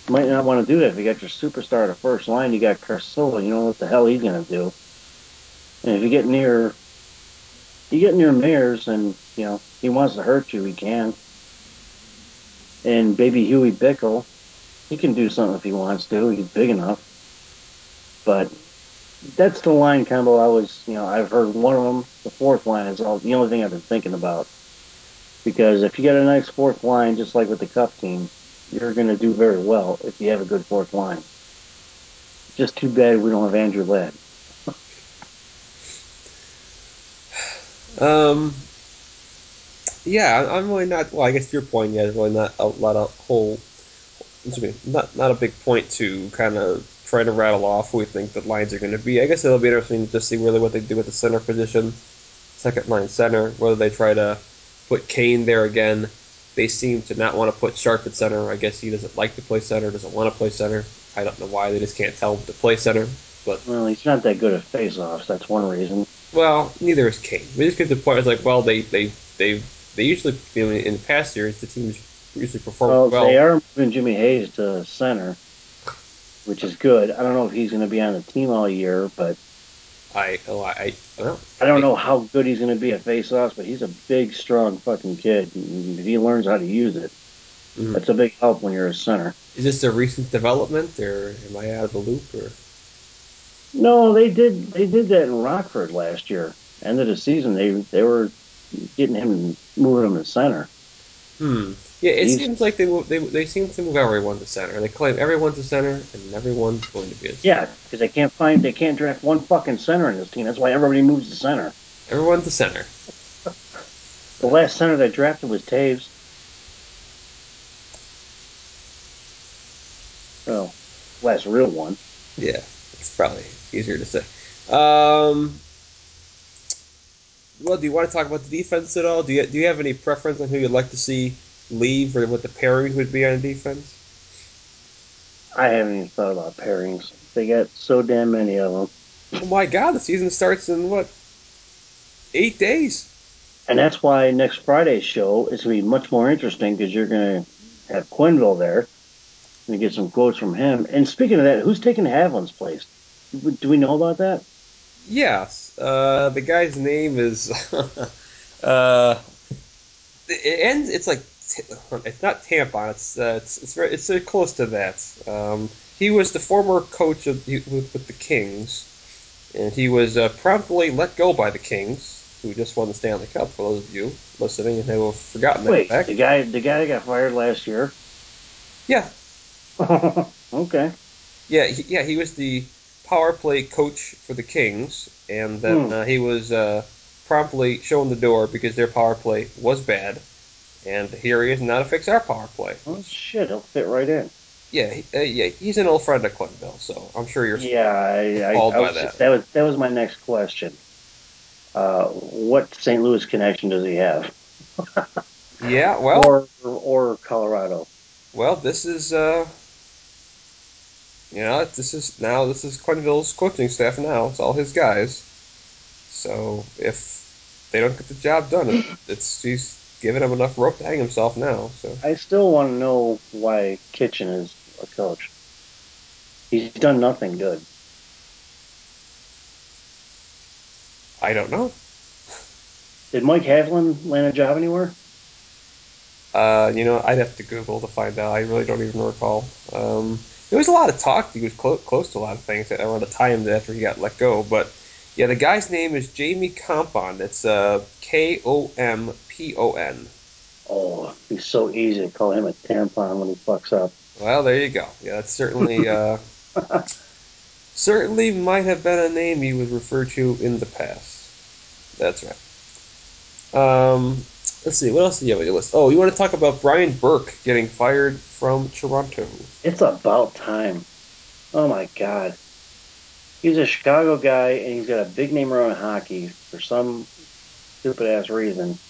might not want to do that if you got your superstar at the first line. You got Carcillo. You know what the hell he's going to do. And if you get near, you get near Mayers, and you know he wants to hurt you, he can. And baby Huey Bickle, he can do something if he wants to. He's big enough. But that's the line combo I was, you know, I've heard one of them. The fourth line is all the only thing I've been thinking about. Because if you got a nice fourth line, just like with the Cup team, you're going to do very well if you have a good fourth line. Just too bad we don't have Andrew Ladd.
Um, yeah, I'm really not. Well, I guess your point, yeah, is really not a lot of whole. Excuse me, not not a big point to kind of try to rattle off who we think the lines are going to be. I guess it'll be interesting to see really what they do with the center position, second line center. Whether they try to put Kane there again. They seem to not want to put Sharp at center. I guess he doesn't like to play center, doesn't want to play center. I don't know why. They just can't tell him to play center. But
Well, he's not that good at face-offs. That's one reason.
well, neither is Kane. We just get to the point. It's like, well, they they they they usually, you know, in past years the teams usually perform
Well,
well.
they are moving Jimmy Hayes to center, which is good. I don't know if he's going to be on the team all year, but
I oh I well,
I don't
I,
know how good he's going to be at face-offs, but he's a big, strong fucking kid. If he learns how to use it,
mm.
that's a big help when you're a center.
Is this a recent development, or am I out of the loop? Or
No, they did. They did that in Rockford last year. End of the season, they they were getting him, moving him to center.
hmm, yeah, it
He's
seems like they move, they they seem to move everyone to center. They claim everyone's a center, and everyone's going to be a center.
yeah, because they can't find they can't draft one fucking center in this team. That's why everybody moves to center.
Everyone's a center.
The last center they drafted was Taves. Oh, last real one.
Yeah, it's probably easier to say. Um, well, do you want to talk about the defense at all? Do you do you have any preference on who you'd like to see leave, or what the pairings would be on defense?
I haven't even thought about pairings. They got so damn many of them,
Oh my God, the season starts in what, eight days?
and that's why next Friday's show is going to be much more interesting because you're going to have Quinville there and get some quotes from him. And speaking of that, who's taking Havlin's place? Do we know about that?
Yes. Uh, the guy's name is. uh, it ends. It's like it's not tampon. It's uh, it's it's very, it's very close to that. Um, he was the former coach of with, with the Kings, and he was uh, promptly let go by the Kings, who just won the Stanley Cup. For those of you listening and who have forgotten that
Wait,
fact.
the guy the guy that got fired last year.
Yeah.
Okay.
Yeah. He, yeah. He was the power play coach for the Kings, and then
Hmm.
uh, he was uh, promptly shown the door because their power play was bad. And here he is now to fix our power play.
Oh shit, he'll fit right in.
Yeah, he, uh, yeah, he's an old friend of Clintonville, so I'm sure you're
Yeah, I, I,
appalled
I
by
was
that.
that was that was my next question. Uh, what Saint Louis connection does he have,
Yeah, well,
or or Colorado?
well, this is uh, you know, this is now this is Clintonville's coaching staff now. It's all his guys. So if they don't get the job done, it, it's he's giving him enough rope to hang himself now. So
I still want to know why Kitchen is a coach. He's done nothing good.
I don't know.
Did Mike Havlin land a job anywhere?
Uh, you know, I'd have to Google to find out. I really don't even recall. Um, there was a lot of talk. He was clo- close to a lot of things around the time after he got let go. But yeah, the guy's name is Jamie Compon. It's uh, K O M P O N.
Oh, he's so easy to call him a tampon when he fucks up.
Well, there you go. Yeah, that's certainly uh, certainly might have been a name you would refer to in the past. That's right. Um, let's see. What else do you have on your list? Oh, you want to talk about Brian Burke getting fired from Toronto?
It's about time. Oh my god. He's a Chicago guy and he's got a big name around hockey for some stupid ass reason.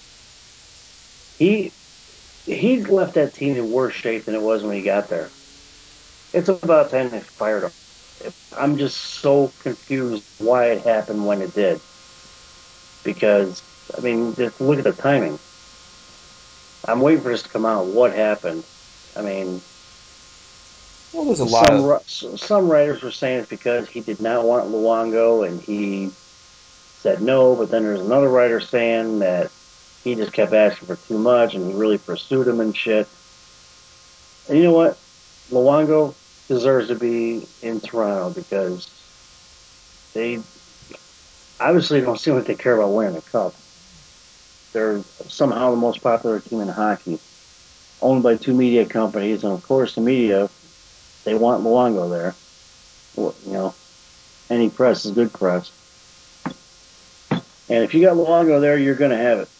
He he left that team in worse shape than it was when he got there. It's about time they fired him. I'm just so confused why it happened when it did. Because I mean, just look at the timing. I'm waiting for this to come out. What happened? I mean,
Well, there's a lot
Some
of
some writers were saying it's because he did not want Luongo and he said no. But then there's another writer saying that he just kept asking for too much and he really pursued him and shit. And you know what? Luongo deserves to be in Toronto because they obviously don't seem like they care about winning a cup. They're somehow the most popular team in hockey, owned by two media companies, and of course the media they want Luongo there. Well, you know, any press is good press, and if you got Luongo there, you're going to have it.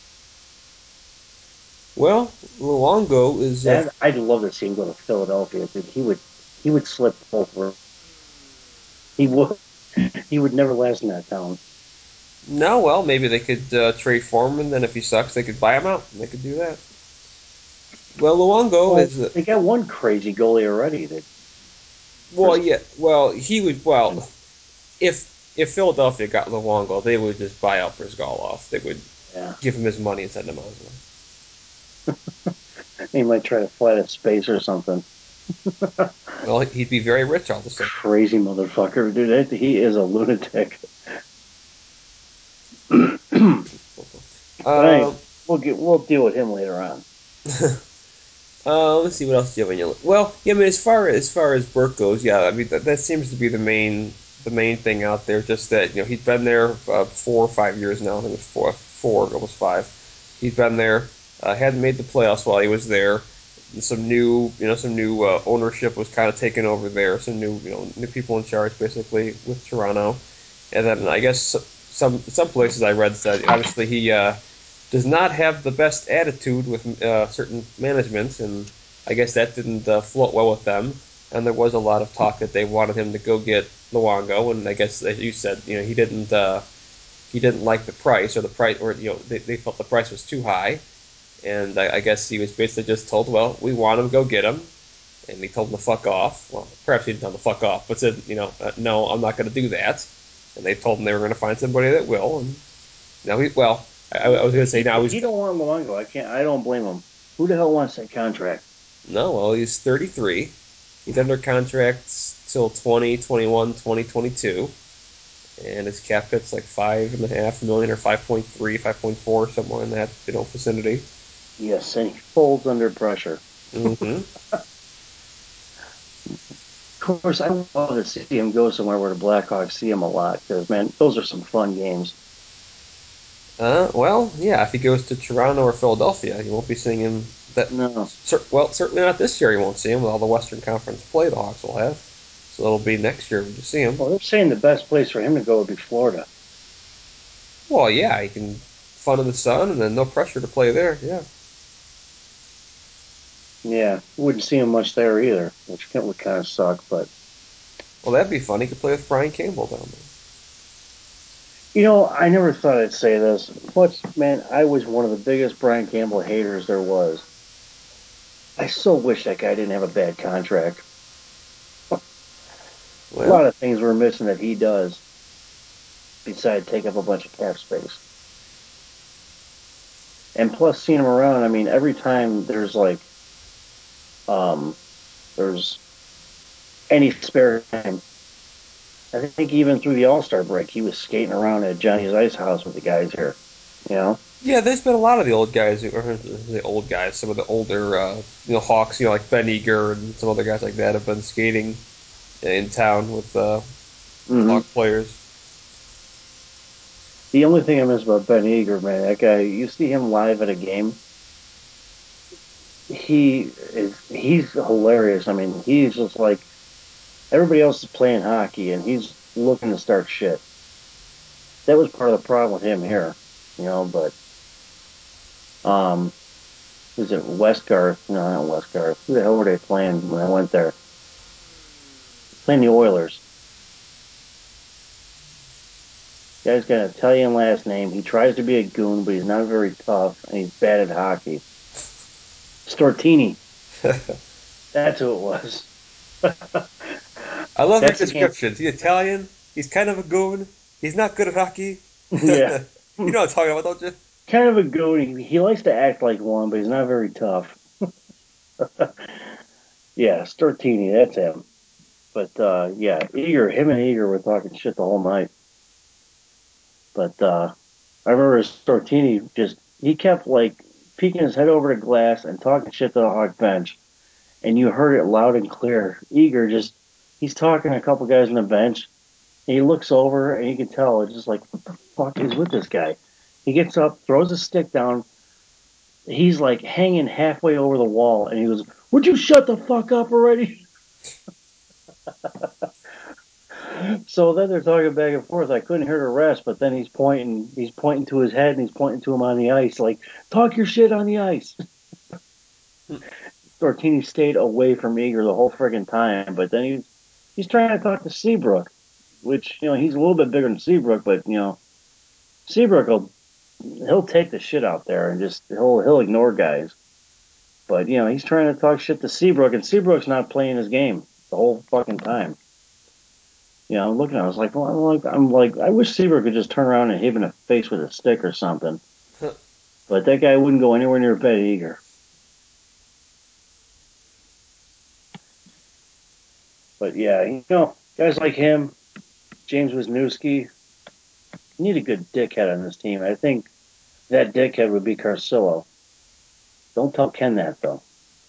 well, Luongo is uh,
That I'd love to see him go to Philadelphia. Dude. He would he would slip over. He would he would never last in that town.
no. Well, maybe they could uh, trade for him, and then if he sucks, they could buy him out. They could do that. Well, Luongo
Well,
is uh,
they got one crazy goalie already. That
well, yeah. Well, he would. Well, if if Philadelphia got Luongo, they would just buy out Brizgalov. They would
yeah,
give him his money and send him out.
he might try to fly to space or something.
Well, he'd be very rich all of a sudden.
Crazy motherfucker, dude. He is a lunatic. But anyway,
Uh,
we'll get we'll deal with him later on.
uh, let's see what else do you have on your list. Well, yeah, I mean, as far as far as Burke goes, yeah, I mean that, that seems to be the main the main thing out there. Just that you know he's been there uh, four or five years now. I think it was four, four, almost five. He's been there. Uh, hadn't made the playoffs while he was there. Some new, you know, some new uh, ownership was kind of taken over there. Some new, you know, new people in charge basically with Toronto. And then I guess some some places I read said obviously he uh, does not have the best attitude with uh, certain managements, and I guess that didn't uh, float well with them. And there was a lot of talk that they wanted him to go get Luongo, and I guess as you said, you know, he didn't uh, he didn't like the price or the price, or you know, they, they felt the price was too high, and I, I guess he was basically just told, well, we want him, go get him, and he told him to fuck off. Well, perhaps he didn't tell him to fuck off, but said, you know, uh, no, I'm not going to do that. And they told him they were going to find somebody that will. And now he, well, I, I was going to say
He,
now
if
he's
he don't want Luongo, I can't. I don't blame him. Who the hell wants that contract?
no, well, he's thirty-three. He's under contract till twenty twenty-one, twenty twenty-two, and his cap hit's like five and a half million or five point three, five point four, somewhere in that you know vicinity.
Yes, and he folds under pressure.
Mm-hmm.
Of course, I love to see him go somewhere where the Blackhawks see him a lot because man, those are some fun games.
Uh, well, yeah, if he goes to Toronto or Philadelphia, you won't be seeing him. That
No,
cer- well, certainly not this year. You won't see him with all the Western Conference play the Hawks will have. So it'll be next year when you see him.
well, they're saying the best place for him to go would be Florida.
Well, yeah, he can fun in the sun and then no pressure to play there. Yeah.
Yeah, wouldn't see him much there either, which would kind of suck. But
Well, that'd be fun. He could play with Brian Campbell down there.
you know, I never thought I'd say this, but man, I was one of the biggest Brian Campbell haters there was. I so wish that guy didn't have a bad contract. A
Well,
lot of things were missing that he does, besides take up a bunch of cap space. And plus, seeing him around, I mean, every time there's like, um, there's any spare time, I think even through the All Star break, he was skating around at Johnny's Ice House with the guys here. You know?
yeah, there's been a lot of the old guys, who, or the old guys, some of the older, uh, you know, Hawks, you know, like Ben Eager and some other guys like that have been skating in town with uh,
Mm-hmm.
Hawk players.
The only thing I miss about Ben Eager, man, that guy, you see him live at a game, he is he's hilarious. I mean, he's just like everybody else is playing hockey, and he's looking to start shit. That was part of the problem with him here, you know. But um, was it Westgarth? No, not Westgarth. Who the hell were they playing when I went there? Playing the Oilers. Guy's got an Italian last name. He tries to be a goon, but he's not very tough, and he's bad at hockey. Stortini. That's who it was.
I love your
That's the game.
descriptions. He's Italian. He's kind of a goon. He's not good at hockey.
Yeah.
You know what I'm talking about, don't you?
Kind of a goon. He, he likes to act like one, but he's not very tough. Yeah, Stortini, that's him. But uh, yeah, Eager, him and Eager were talking shit the whole night. But uh, I remember Stortini just he kept like peeking his head over the glass and talking shit to the Hawk bench, and you heard it loud and clear. Eager just he's talking to a couple guys on the bench, and he looks over and you can tell it's just like what the fuck is with this guy. He gets up, throws his stick down. He's like hanging halfway over the wall, and he goes, "Would you shut the fuck up already?" So then they're talking back and forth. I couldn't hear the rest, but then he's pointing. He's pointing to his head, and he's pointing to him on the ice, like, "Talk your shit on the ice." Stortini stayed away from Eager the whole friggin' time, but then he's he's trying to talk to Seabrook, which you know he's a little bit bigger than Seabrook, but you know Seabrook will he'll take the shit out there and just he'll he'll ignore guys. But you know he's trying to talk shit to Seabrook, and Seabrook's not playing his game the whole fucking time. You know, I'm looking at it, I was like, well, I'm like, I'm like, I wish Seabrook could just turn around and hit him in the face with a stick or something. But that guy wouldn't go anywhere near Bet Eager. But yeah, you know, guys like him, James Wisniewski, you need a good dickhead on this team. I think that dickhead would be Carcillo. Don't tell Ken that, though.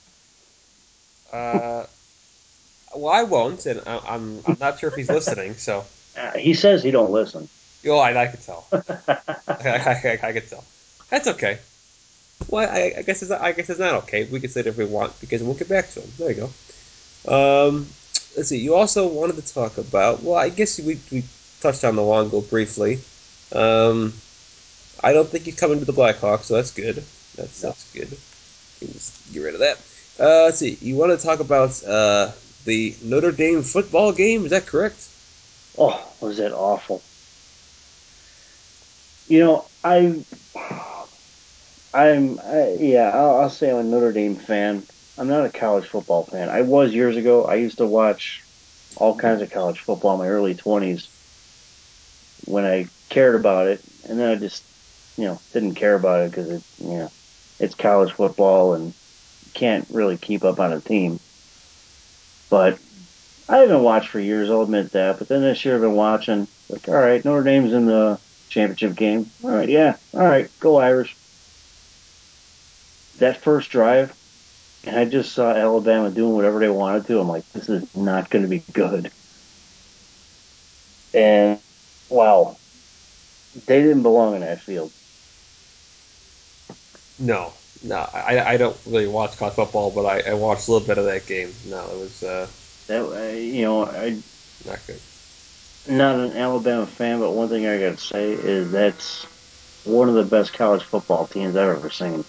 Uh, well, I won't, and I, I'm I'm not sure if he's listening. So,
Uh, he says he don't listen.
oh, I, I could tell. I, I, I, I could tell. That's okay. Well, I, I guess it's I guess it's not okay. We can say it if we want because we'll get back to him. There you go. Um, let's see. You also wanted to talk about. Well, I guess we we touched on the Longo briefly. Um, I don't think he's coming to the Blackhawks, so that's good. That's
No.
that's good. You can just get rid of that. Uh, let's see. You want to talk about uh, the Notre Dame football game? Is that correct?
Oh, was that awful? You know, I, I'm, I, yeah, I'll, I'll say I'm a Notre Dame fan. I'm not a college football fan. I was years ago. I used to watch all kinds of college football in my early twenties when I cared about it, and then I just, you know, didn't care about it because it, you know, it's college football and you can't really keep up on a team. But I haven't watched for years. I'll admit that. But then this year I've been watching. Like, all right, Notre Dame's in the championship game. All right, yeah, all right, go Irish. That first drive, and I just saw Alabama doing whatever they wanted to. I'm like, this is not going to be good. And wow, they didn't belong in that field.
No, no. I, I don't really watch college football, but I, I watched a little bit of that game. No, it was uh,
That uh, you know, I'm
not good.
not an Alabama fan, but one thing I got to say is that's one of the best college football teams I've ever seen.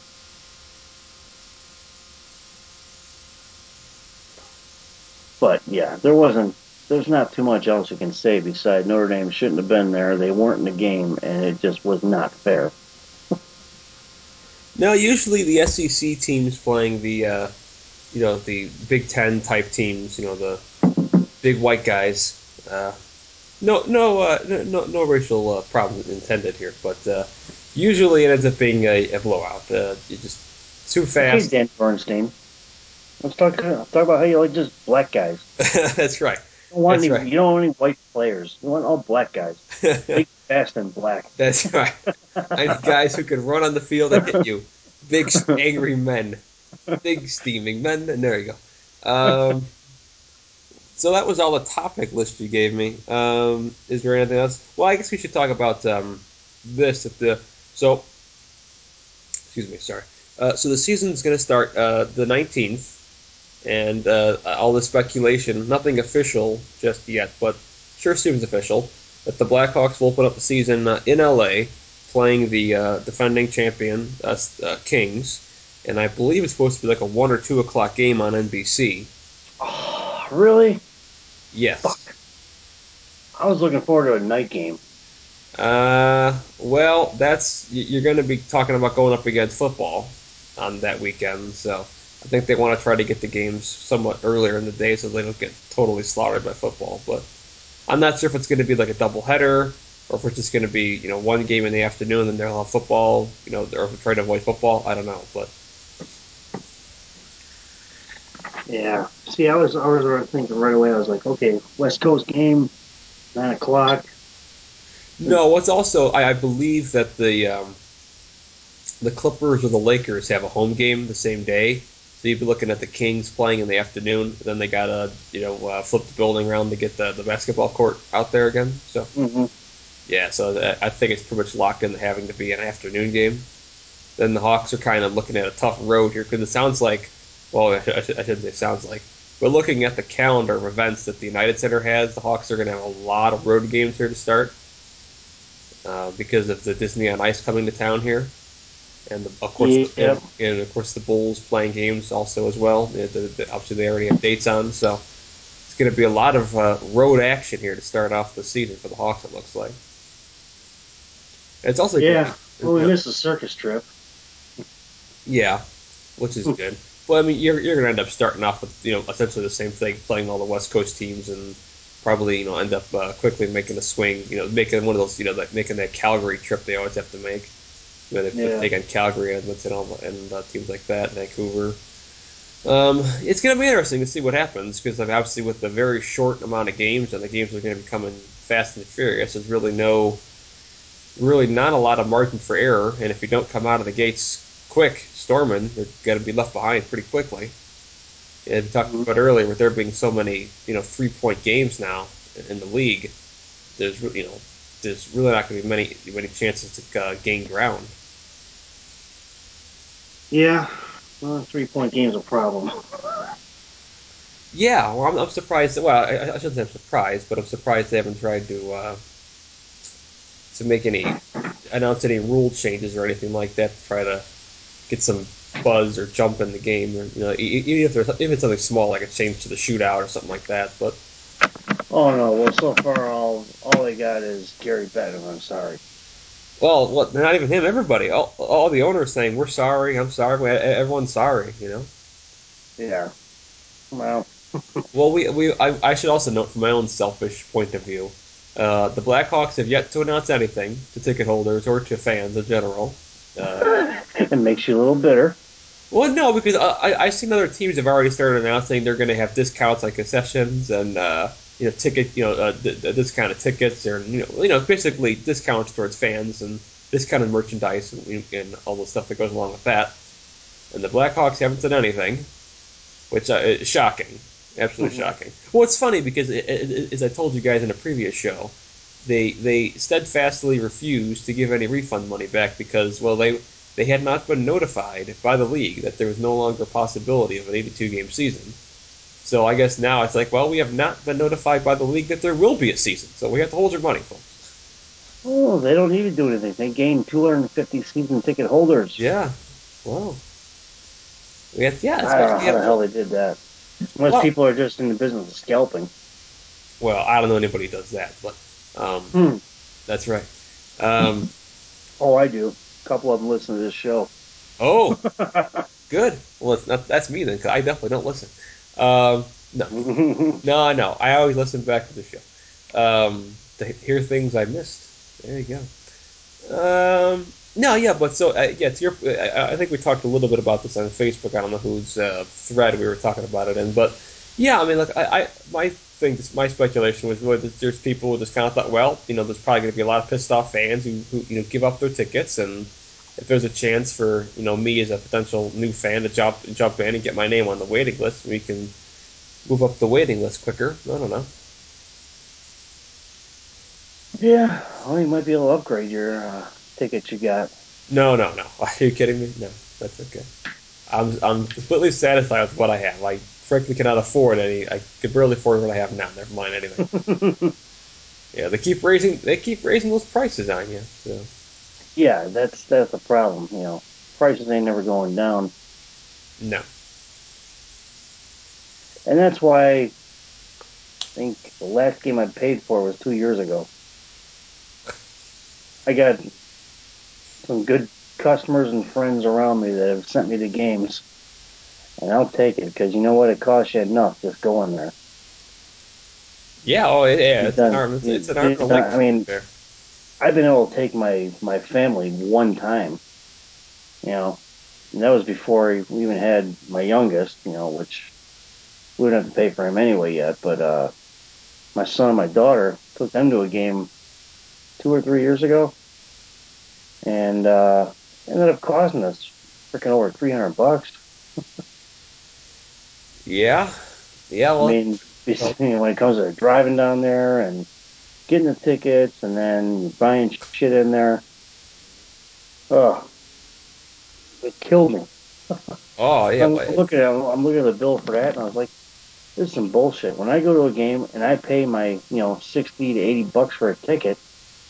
But yeah, there wasn't. There's not too much else you can say besides Notre Dame shouldn't have been there. They weren't in the game, and it just was not fair.
No, usually the S E C teams playing the uh, you know the Big Ten type teams, you know the big white guys. Uh, no, no, uh, no, no, no racial uh, problem intended here, but uh, usually it ends up being a, a blowout. Uh, you just too
Okay,
fast.
Dan Bernstein. Let's talk. Talk about how you like just black guys.
That's right.
You don't want
That's
any.
right.
You don't want any white players. You want all black guys. Big, fast, and black.
That's right. I need guys who can run on the field and hit you. Big angry men, big steaming men. And there you go. Um, so that was all the topic list you gave me. Um, is there anything else? Well, I guess we should talk about um, this. At the so, excuse me, sorry. Uh, so the season's going to start uh, the nineteenth, and uh, all the speculation, nothing official just yet, but sure seems official, that the Blackhawks will open up the season uh, in L A, playing the uh, defending champion uh, uh, Kings, and I believe it's supposed to be like a one or two o'clock game on N B C.
Oh, really?
Yes.
Fuck. I was looking forward to a night game.
Uh, well, that's you're going to be talking about going up against football on that weekend, so I think they want to try to get the games somewhat earlier in the day so they don't get totally slaughtered by football. But I'm not sure if it's going to be like a doubleheader or if it's just going to be you know one game in the afternoon and they'll have football, you know, or if try to avoid football. I don't know, but
Yeah. See, I was I was thinking right away. I was like, okay, West Coast game, nine o'clock.
No, what's also I, I believe that the um, the Clippers or the Lakers have a home game the same day. So you'd be looking at the Kings playing in the afternoon. Then they gotta you know uh, flip the building around to get the, the basketball court out there again. So
Mm-hmm.
yeah, so that, I think it's pretty much locked into having to be an afternoon game. Then the Hawks are kind of looking at a tough road here because it sounds like, well, I, I shouldn't say sounds like, but looking at the calendar of events that the United Center has, the Hawks are going to have a lot of road games here to start uh, because of the Disney on Ice coming to town here, and the, of course, the,
Yeah.
and, and of course the Bulls playing games also as well. The, the, the, obviously, they already have dates on, so it's going to be a lot of uh, road action here to start off the season for the Hawks. It looks like. And it's also,
Yeah.
you
Well, we
know,
missed the circus trip.
yeah, which is good. Well, I mean, you're you're gonna end up starting off with you know essentially the same thing, playing all the West Coast teams, and probably you know end up uh, quickly making a swing. You know, making one of those you know like making that Calgary trip they always have to make. You know, they have to
Yeah.
take on Calgary, Edmonton, all and uh, teams like that, Vancouver. Um, it's gonna be interesting to see what happens because obviously with the very short amount of games and the games are gonna be coming fast and furious. There's really no really not a lot of margin for error, and if you don't come out of the gates quick, storming, you're going to be left behind pretty quickly. And we talked
Mhm.
about earlier, with there being so many, you know, three-point games now in the league, there's you know, there's really not going to be many many chances to uh, gain ground.
Yeah. Well, three point game's a problem.
Yeah, well, I'm, I'm surprised. Well, I, I shouldn't say I'm surprised, but I'm surprised they haven't tried to uh, to make any announce any rule changes or anything like that to try to get some buzz or jump in the game, or you know, even if there's if it's something small like a change to the shootout or something like that. But
Oh no. Well, so far all all they got is Gary Bettman. I'm sorry.
well, what, not even him. Everybody, all, all the owners saying we're sorry. I'm sorry. Everyone's sorry. You know.
Yeah. Well.
Well, we we I, I should also note from my own selfish point of view, uh, the Blackhawks have yet to announce anything to ticket holders or to fans in general. Uh,
It makes you a little bitter.
Well, no, because I, I, I've seen other teams have already started announcing they're going to have discounts like concessions and uh, you know ticket you know uh, d- d- discounted tickets or you know you know basically discounts towards fans and discounted merchandise and, and all the stuff that goes along with that. And the Blackhawks haven't done anything, which uh, is shocking, absolutely shocking. Well, it's funny because it, it, as I told you guys in a previous show, they they steadfastly refused to give any refund money back because well they they had not been notified by the league that there was no longer a possibility of an eighty-two game season. So I guess now it's like, well, we have not been notified by the league that there will be a season, so we have to hold your money, folks.
Oh, they don't need to do anything. They gained two hundred fifty season ticket holders.
Yeah, well, we have, yeah,
I don't know
especially
how the
after.
hell they did that. Most
Well,
people are just in the business of scalping.
well, I don't know anybody who does that, but um,
Hmm.
that's right. Um,
Oh, I do. A couple of them listen to this show.
oh, good. Well, it's not, that's me then, because I definitely don't listen. Um, no, no, no. I always listen back to the show um, to hear things I missed. There you go. Um, no, yeah, but so uh, yeah, to your, I, I think we talked a little bit about this on Facebook. I don't know whose uh, thread we were talking about it in, but yeah, I mean, like I, I my thing, my speculation was really that there's people who just kind of thought, well, you know, there's probably going to be a lot of pissed off fans who, who you know give up their tickets, and if there's a chance for you know me as a potential new fan to jump jump in and get my name on the waiting list, we can move up the waiting list quicker. I don't know.
Yeah, well, you might be able to upgrade your uh, ticket you got.
No, no, no. Are you kidding me? No, that's okay. I'm I'm completely satisfied with what I have. I frankly cannot afford any. I could barely afford what I have now. Never mind anything. Yeah, they keep raising they keep raising those prices on you. So
Yeah, that's that's the problem. You know, prices ain't never going down,
no.
and that's why I think the last game I paid for was two years ago. I got some good customers and friends around me that have sent me the games, and I'll take it because you know what? It costs you enough just going there.
Yeah. Oh, yeah.
You've
It's an
done.
arm. It's, it's
You,
an arm and
you
a leg
done, I
race
mean,
there.
I've been able to take my my family one time. You know, and that was before we even had my youngest. You know, which we wouldn't have to pay for him anyway yet. But uh, my son and my daughter took them to a game two or three years ago, and uh, ended up costing us freaking over three hundred bucks.
Yeah, yeah.
I
Well,
mean, you know, when it comes to driving down there and getting the tickets and then buying shit in there, oh, it killed me.
oh yeah,
I'm
but it's,
looking at I'm looking at the bill for that, and I was like, this is some bullshit. When I go to a game and I pay my you know sixty to eighty bucks for a ticket,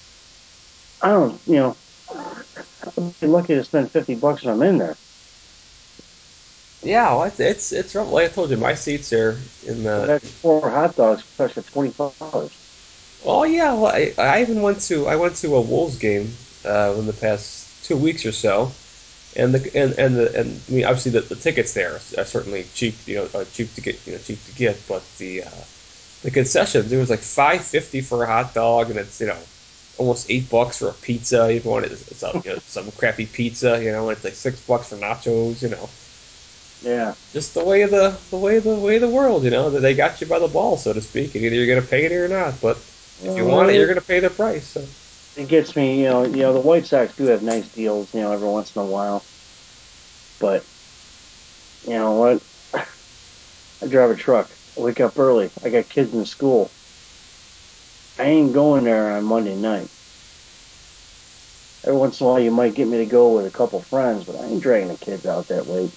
I don't you know I'm lucky to spend fifty bucks when I'm in there.
yeah. Well, it's it's it's rough. Like I told you, my seats are in
I
the.
got four hot dogs cost for twenty five dollars.
Oh yeah, well, I, I even went to I went to a Wolves game uh, in the past two weeks or so, and the and and the and I mean obviously the, the tickets there are certainly cheap, you know, uh, cheap to get, you know, cheap to get, but the uh, the concessions, it was like five fifty for a hot dog, and it's, you know, almost eight bucks for a pizza. You want it, it's a, you know, some crappy pizza, you know, and it's like six bucks for nachos, you know.
Yeah,
Just the way of the the way of the way of the world, you know. That they got you by the ball, so to speak, and either you're gonna pay it or not. But if you
well,
want it, you're
it,
gonna pay the price. So.
it gets me. You know, you know the White Sox do have nice deals. You know, every once in a while, but you know what? I drive a truck. I wake up early. I got kids in school. I ain't going there on Monday night. Every once in a while, you might get me to go with a couple friends, but I ain't dragging the kids out that late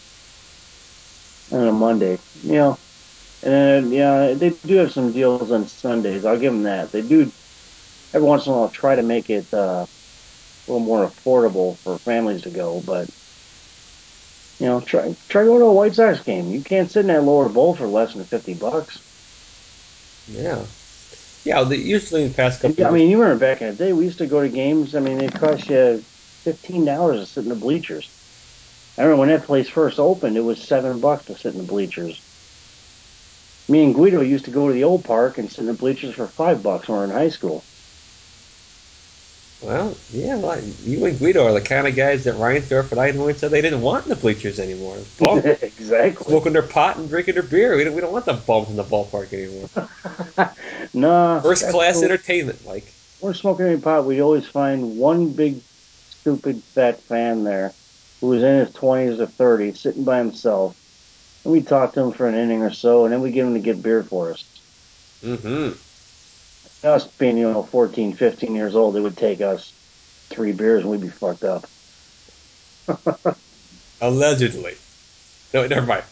on a Monday. You know, and then, yeah, they do have some deals on Sundays. I'll give them that. They do every once in a while try to make it uh, a little more affordable for families to go, but you know, try try going to a White Sox game. You can't sit in that lower bowl for less than fifty bucks.
Yeah, yeah. The, usually in the past
And
couple of
I
years.
mean, you remember back in the day, we used to go to games. I mean, it cost you fifteen dollars to sit in the bleachers. I remember when that place first opened, it was seven bucks to sit in the bleachers. Me and Guido used to go to the old park and sit in the bleachers for five bucks when we were in high school.
Well, yeah. Well, you and Guido are the kind of guys that Reinsdorf and Eidhoven said they didn't want in the bleachers anymore. Bum,
Exactly.
smoking their pot and drinking their beer. We don't we don't want the bums in the ballpark anymore.
Nah,
First
that's
class
the
entertainment, Mike.
we're smoking any pot. We always find one big stupid fat fan there who was in his twenties or thirties, sitting by himself, and we talk to him for an inning or so, and then we get him to get beer for us.
Mm-hmm.
Us being, you know, fourteen, fifteen years old, it would take us three beers and we'd be fucked up.
Allegedly. No, never mind.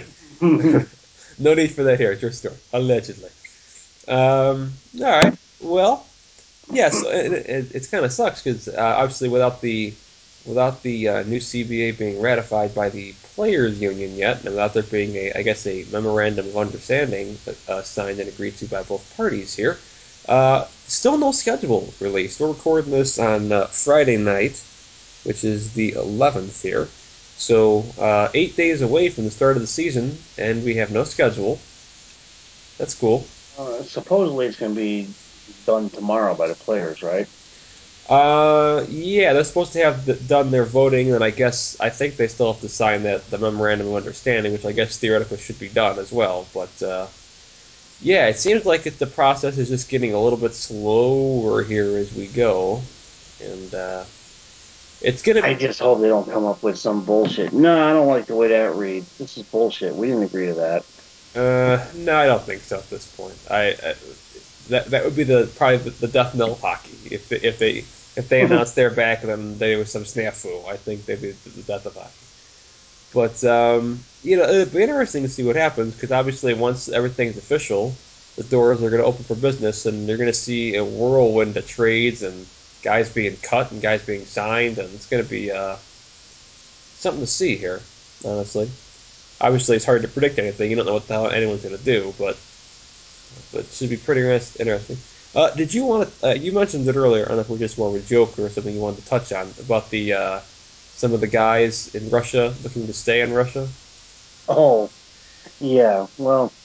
No need for that here. It's your story. Allegedly. Um, all right. Well, yes, it, it, it kind of sucks because uh, obviously without the without the uh, new C B A being ratified by the players' union yet, and without there being a, I guess, a memorandum of understanding uh, signed and agreed to by both parties here, uh, still no schedule released. We're recording this on uh, Friday night, which is the eleventh here. So uh, eight days away from the start of the season, and we have no schedule. That's cool.
Uh, supposedly it's going to be done tomorrow by the players, right?
Uh, yeah, they're supposed to have th- done their voting, and I guess I think they still have to sign that the memorandum of understanding, which I guess theoretically should be done as well. But uh, yeah, it seems like it, the process is just getting a little bit slower here as we go, and uh, it's gonna.
I just hope they don't come up with some bullshit. No, I don't like the way that reads. This is bullshit. We didn't agree to that.
Uh, no, I don't think so at this point. I, I that that would be the probably the, the death knell of hockey if they, if they if they announced their back and then there was some snafu. I think they'd be the death of hockey. But um, you know, it'd be interesting to see what happens because obviously once everything's official, the doors are going to open for business, and they're going to see a whirlwind of trades and guys being cut and guys being signed, and it's going to be uh, something to see here. Honestly, obviously it's hard to predict anything. You don't know what the hell anyone's going to do, but but it should be pretty interesting. Uh, did you want to? Uh, you mentioned it earlier. I don't know if it was just more of a joke or something you wanted to touch on about the uh, some of the guys in Russia looking to stay in Russia.
Oh, yeah. Well,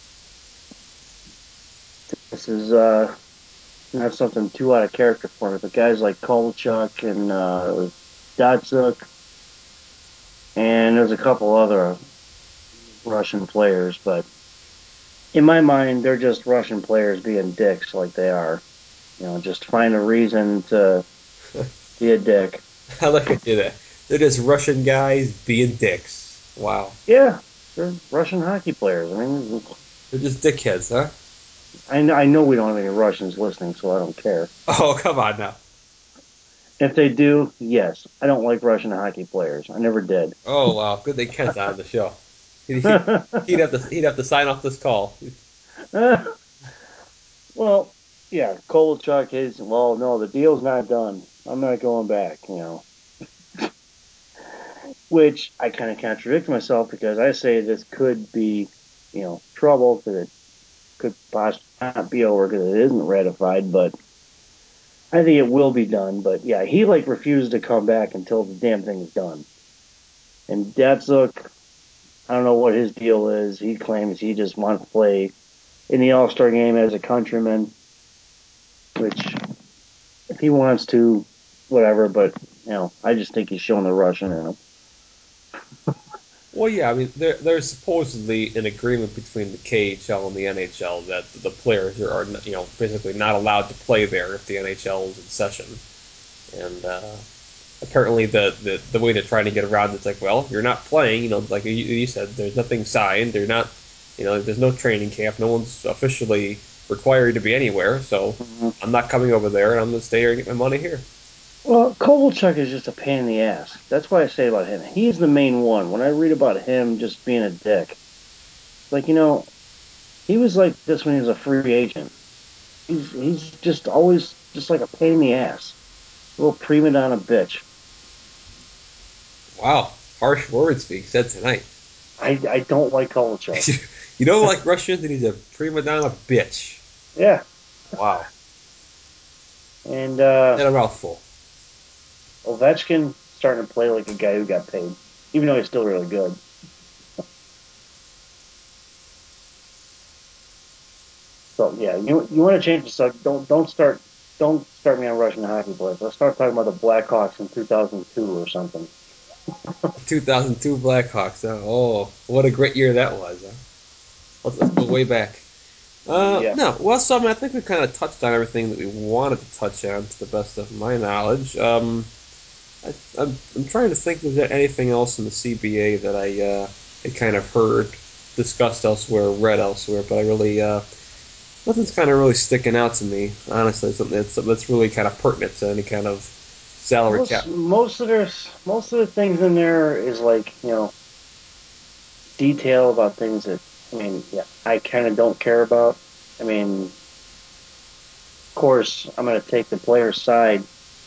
this is uh not something too out of character for me, but guys like Kolchak and uh, Datsuk, and there's a couple other Russian players, but In my mind, they're just Russian players being dicks like they are. You know, just find a reason to be a dick.
I look at you there. They're just Russian guys being dicks. Wow.
Yeah, they're Russian hockey players. I mean,
They're just dickheads, huh?
I, I know we don't have any Russians listening, so I don't care.
Oh, come on now.
If they do, yes, I don't like Russian hockey players. I never did.
Oh, wow. Good thing Kent's on the show. He'd, he'd, he'd have to he'd have to sign off this call.
Well, yeah, Kovalchuk is. Well, no, the deal's not done. I'm not going back. You know, which I kind of contradict myself because I say this could be, you know, trouble because it could possibly not be over because it isn't ratified, but I think it will be done. But yeah, he like refused to come back until the damn thing is done. And Datsuk, I don't know what his deal is. He claims he just wants to play in the All Star game as a countryman, which if he wants to, whatever. But you know, I just think he's showing the Russian in him.
Well, yeah, I mean, there, there's supposedly an agreement between the K H L and the N H L that the players are, you know, basically not allowed to play there if the N H L is in session. And uh, apparently, the, the the way they're trying to get around it's like, well, you're not playing. You know, like you, you said, there's nothing signed. They're not, you know, there's no training camp. No one's officially required to be anywhere. So
Mm-hmm.
I'm not coming over there, and I'm going to stay here and get my money here.
Well, Kovalchuk is just a pain in the ass. That's what I say about him. He's the main one. When I read about him just being a dick, like you know, he was like this when he was a free agent. He's he's just always just like a pain in the ass, a little prima donna bitch.
Wow, harsh words being said tonight.
I I don't like Kovalchuk.
You don't like Russians, and he's a prima donna bitch.
Yeah,
Wow,
and uh,
and a mouthful.
Ovechkin starting to play like a guy who got paid, even though he's still really good. So yeah, you you want to change the subject? Don't don't start don't start me on Russian hockey players. Let's start talking about the Blackhawks in two thousand two or something.
two thousand two Blackhawks. Huh? Oh, what a great year that was. Huh? Let's, let's go way back. Uh,
Yeah.
no, well, so I mean, I think we kind of touched on everything that we wanted to touch on, to the best of my knowledge. Um, I, I'm, I'm trying to think if there's anything else in the C B A that I uh, had kind of heard discussed elsewhere, read elsewhere, but I really uh, nothing's kind of really sticking out to me. Honestly, something that's, something that's really kind of pertinent to any kind of salary
Most
cap.
most of their most of the things in there is like you know detail about things that I mean yeah I kind of don't care about. I mean, of course, I'm going to take the player's side,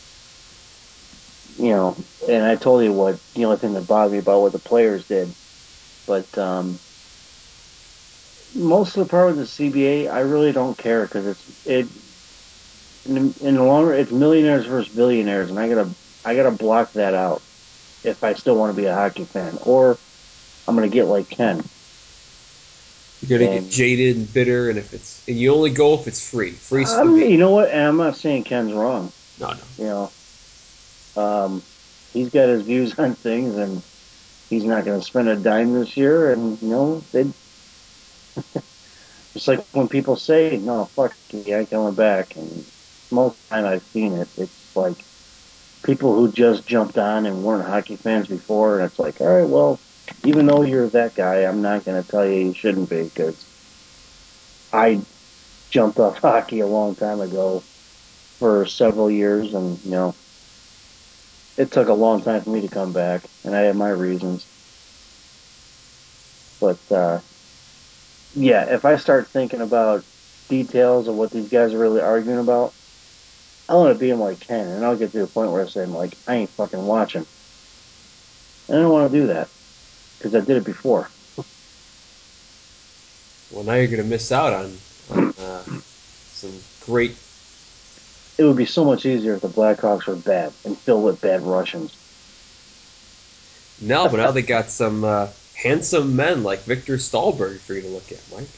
you know, and I told you what the only thing that bothered me about what the players did, but um, most of the part of the C B A, I really don't care because it's it in the, in the longer it's millionaires versus billionaires, and I gotta I gotta block that out if I still want to be a hockey fan, or I'm gonna get like Ken.
You're gonna get
And
jaded and bitter, and if it's and you only go if it's free, free
I'm,
C B.
you know what? And I'm not saying Ken's wrong.
No, no.
You know, um, he's got his views on things, and he's not going to spend a dime this year. And you know, they it's like when people say, "No, fuck, you ain't coming back," and most of the time I've seen it, it's like people who just jumped on and weren't hockey fans before, and it's like, all right, well, even though you're that guy, I'm not going to tell you you shouldn't be because I jumped off hockey a long time ago for several years, and you know, it took a long time for me to come back, and I had my reasons. But uh, yeah, if I start thinking about details of what these guys are really arguing about, I want to be in like Ken, and I'll get to the point where I say, like, I ain't fucking watching. And I don't want to do that because I did it before.
Well, now you're gonna miss out on on uh, some great.
It would be so much easier if the Blackhawks were bad and filled with bad Russians.
No, but now they got some uh, handsome men like Victor Stahlberg for you to look at, Mike.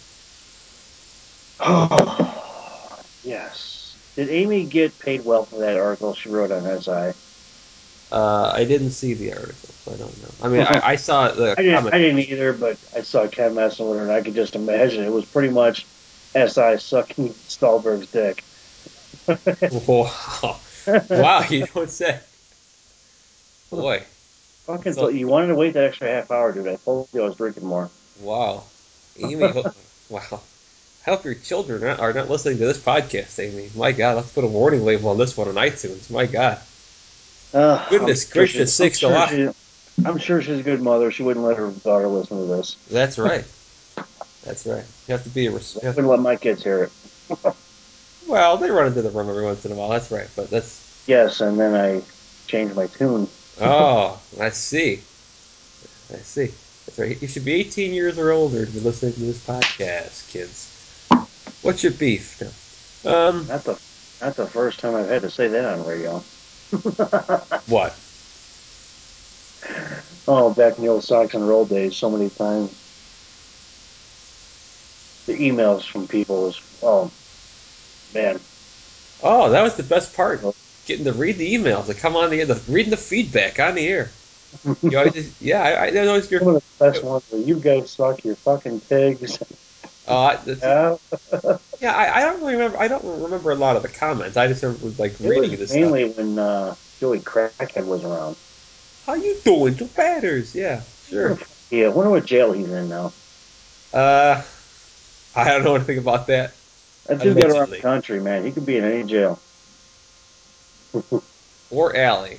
Oh, yes. Did Amy get paid well for that article she wrote on S I?
Uh, I didn't see the article, so I don't know. I mean, I, I saw the
I didn't.
comment.
I didn't either, but I saw Ken messing with her, and I could just imagine it was pretty much S I sucking Stolberg's dick.
Wow, wow, you don't say. Boy,
Fucking,
so
you wanted to wait that extra half hour, dude. I told you I was drinking more.
wow, Amy. Wow. I hope your children are not, are not listening to this podcast, Amy. My God, let's put a warning label on this one on iTunes. My God.
Uh, I'm
Goodness
sure she,
gracious
I'm
sakes
sure
alive.
she, I'm sure she's a good mother. She wouldn't let her daughter listen to this.
That's right. That's right. You have to be a. Res-
I wouldn't let my kids hear it.
Well, they run into the room every once in a while. That's right. But that's.
Yes, and then I changed my tune.
Oh, I see. I see. That's right. You should be eighteen years or older to be listening to this podcast, kids. What's your beef? No. Um.
Not the, not the first time I've had to say that on radio.
What?
Oh, back in the old Socks and Roll days, so many times. The emails from people was, oh, man.
Oh, that was the best part. Getting to read the emails that come on the air, the, reading the feedback on the air. You always just, yeah, I, I know it's your.
Some of the best ones were, you guys suck, your fucking pigs.
Uh,
Yeah.
yeah, I, I don't really remember. I don't remember a lot of the comments. I just remember like
It
reading this
was
stuff.
mainly when uh, Joey Crackhead was around.
How you doing, Joe Batters? Yeah, sure.
Yeah, I wonder what jail he's in now.
Uh, I don't know anything about that.
That dude got around the
Allegedly,
country, man. He could be in any jail.
or alley,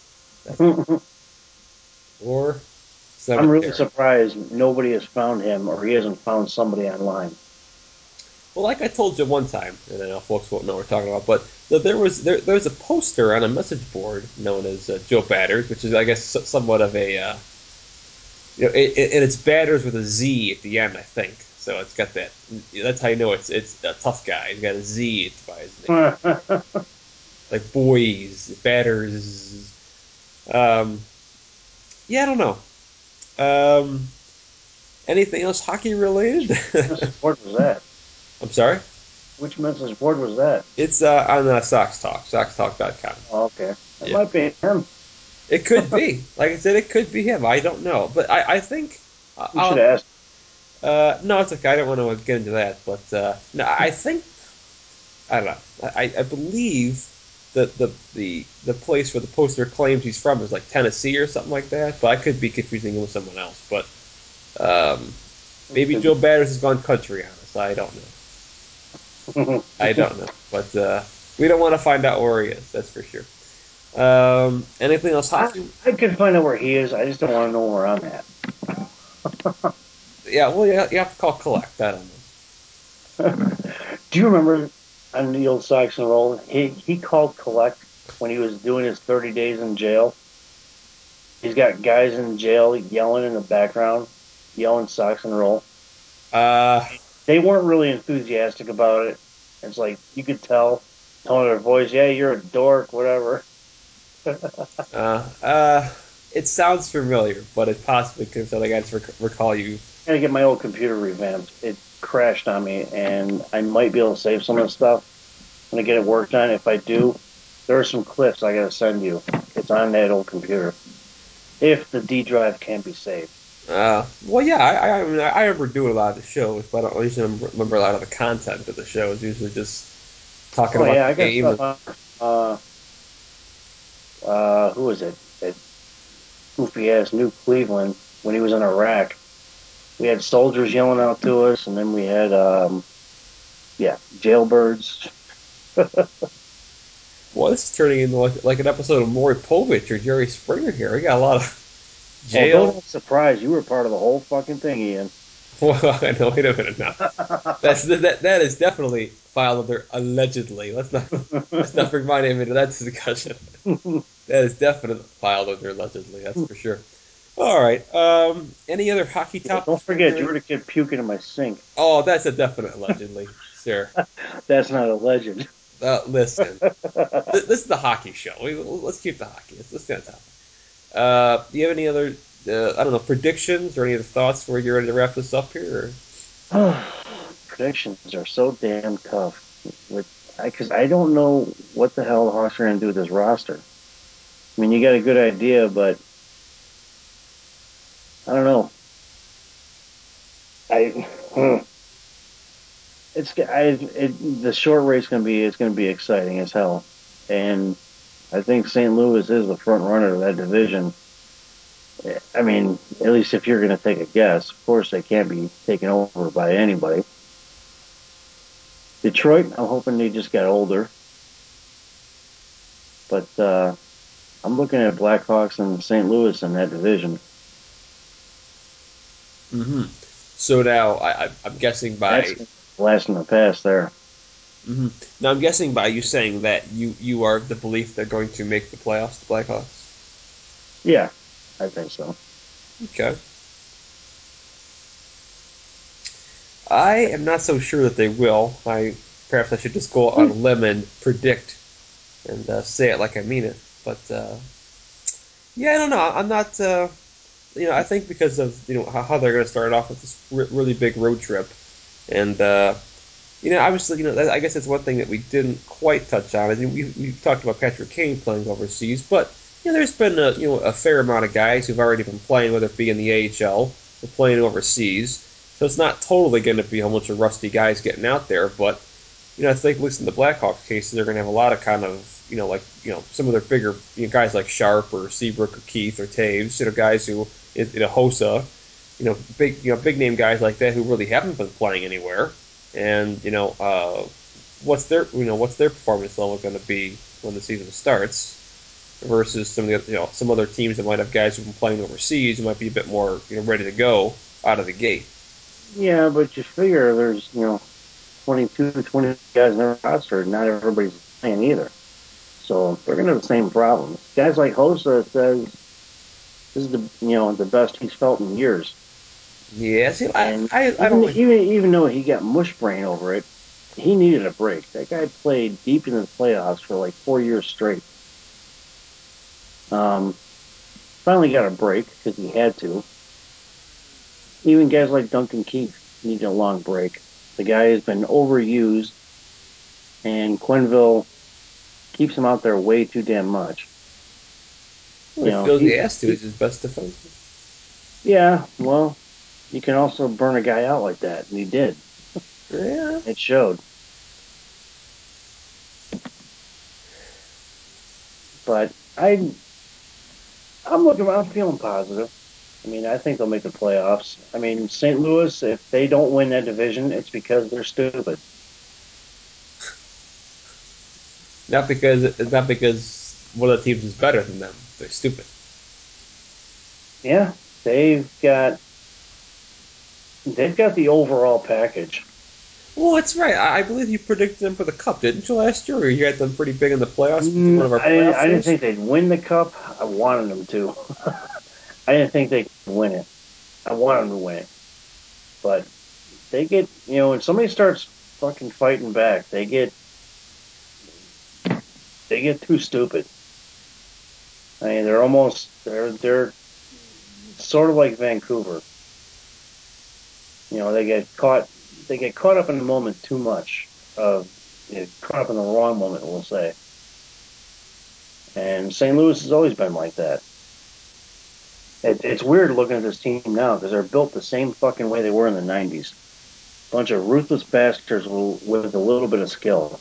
or
I'm really
cemetery.
surprised nobody has found him or he hasn't found somebody online.
Well, like I told you one time, and I know folks won't know what we're talking about, but that there was there there's a poster on a message board known as uh, Joe Batters, which is I guess somewhat of a uh, you know, it, it, and it's Batters with a Z at the end, I think. So it's got that. That's how you know it's it's a tough guy. He's got a Z by his name, like boys, Batters. Um, yeah, I don't know. Um, anything else hockey related?
Message board was that?
I'm sorry.
Which message board was that?
It's uh, on uh, Sox Talk, sox talk dot com.
Oh, okay. That
Yeah.
might be him.
It could be. Like I said, it could be him. I don't know. But I, I think. Uh,
You should have asked.
uh, no, it's okay. I don't want to get into that. But uh, no, I think. I don't know. I, I believe that the, the the place where the poster claims he's from is like Tennessee or something like that. But I could be confusing him with someone else. But um, maybe Joe Batters has gone country on us. I don't know. I don't know. But uh, we don't want to find out where he is. That's for sure. Um, anything else
I,
hockey?
I could find out where he is. I just don't want to know where I'm at.
Yeah, well, you have, you have to call collect. I don't know.
Do you remember on the old Sox and Roll? He he called collect when he was doing his thirty days in jail. He's got guys in jail yelling in the background, yelling Sox and Roll.
Uh,
They weren't really enthusiastic about it. It's like you could tell, tone of their voice. Yeah, you're a dork, whatever.
uh, uh, it sounds familiar, but it possibly could. So I guys rec- recall you.
I gotta get my old computer revamped. It crashed on me, and I might be able to save some of the stuff when I get it worked on. If I do, there are some clips I gotta send you. It's on that old computer. If the D drive can be saved.
Uh, well, yeah, I, I, I, mean, I remember doing a lot of the shows, but I don't usually remember a lot of the content of the shows. Usually just talking
Oh
about
yeah, I
the
got
game. And,
stuff on. Uh, uh, who was it? That goofy ass New Cleveland when he was in Iraq. We had soldiers yelling out to us, and then we had, um, yeah, jailbirds.
well, this is turning into like, like an episode of Maury Povich or Jerry Springer here. We got a lot of
Oh, don't
jail.
be surprised. You were part of the whole fucking thing, Ian.
Well, I know. Wait a minute now. That's that. That is definitely filed under allegedly. Let's not let's not bring my name into that discussion. That is definitely filed under allegedly. That's for sure. All right. Um. Any other hockey
Yeah,
topics?
don't forget, you were the kid puking in my sink.
Oh, that's a definite allegedly, sir.
That's not a legend.
Uh, listen, th- this is the hockey show. We, let's keep the hockey. Let's, let's get on top. Uh, do you have any other, uh, I don't know, predictions or any other thoughts where you're ready to wrap this up here? Or?
Predictions are so damn tough. With because I, I don't know what the hell the Hawks are going to do with this roster. I mean, you got a good idea, but I don't know. I it's I it, the short race gonna be it's gonna be exciting as hell, and I think Saint Louis is the front runner of that division. I mean, at least if you're gonna take a guess, of course they can't be taken over by anybody. Detroit, I'm hoping they just got older, but uh, I'm looking at Blackhawks and Saint Louis in that division.
Mm-hmm. So now I, I, I'm guessing by
That's blast in the past there.
Mm-hmm. Now I'm guessing by you saying that you you are of the belief they're going to make the playoffs, the Blackhawks.
Yeah, I think so.
Okay. I am not so sure that they will. I perhaps I should just go on a limb and predict and uh, say it like I mean it. But uh, yeah, I don't know. I'm not. Uh, you know, I think because of you know how, how they're going to start off with this r- really big road trip, and uh, you know, obviously, you know, that, I guess that's one thing that we didn't quite touch on. I mean, we we talked about Patrick Kane playing overseas, but you know, there's been a you know a fair amount of guys who've already been playing, whether it be in the A H L or playing overseas. So it's not totally going to be a bunch of rusty guys getting out there, but you know, I think at least in the Blackhawks cases, they're going to have a lot of kind of, you know, like, you know, some of their bigger you know, guys like Sharp or Seabrook or Keith or Taves, you know, guys who, you know, Hossa, you know, big, you know, big name guys like that who really haven't been playing anywhere. And, you know, uh, what's their, you know, what's their performance level going to be when the season starts versus some of the, you know, some other teams that might have guys who've been playing overseas who might be a bit more, you know, ready to go out of the gate.
Yeah, but you figure there's, you know, twenty-two, twenty guys in the roster. Not everybody's playing either. So they're going to have the same problems. Guys like Hossa says this is the, you know, the best he's felt in years.
Yeah, see, I,
And
I, I
even,
don't.
even, even though he got mush brain over it, he needed a break. That guy played deep in the playoffs for like four years straight. Um, finally got a break because he had to. Even guys like Duncan Keith need a long break. The guy has been overused, and Quenneville keeps him out there way too damn much.
Well,
You
he
know,
feels he
he,
has to.
he
He's his best defenseman.
yeah, well, you can also burn a guy out like that, and he did.
Yeah.
It showed. But I, I'm looking. I'm feeling positive. I mean, I think they'll make the playoffs. I mean, Saint Louis, if they don't win that division, it's because they're stupid.
Not because it's not because one of the teams is better than them. They're stupid.
Yeah, they've got they've got the overall package.
Well, that's right. I, I believe you predicted them for the cup, didn't you, last year? Or you had them pretty big in the playoffs. Was one
Mm,
of our
I didn't.
playoff
I didn't
shows.
think they'd win the cup. I wanted them to. I didn't think they could win it. I wanted them to win it, but they get you know when somebody starts fucking fighting back, they get they get too stupid. I mean, they're almost they're they're sort of like Vancouver. You know, they get caught they get caught up in the moment too much. Of you know, caught up in the wrong moment, we'll say. And Saint Louis has always been like that. It, it's weird looking at this team now because they're built the same fucking way they were in the nineties. Bunch of ruthless bastards with a little bit of skill.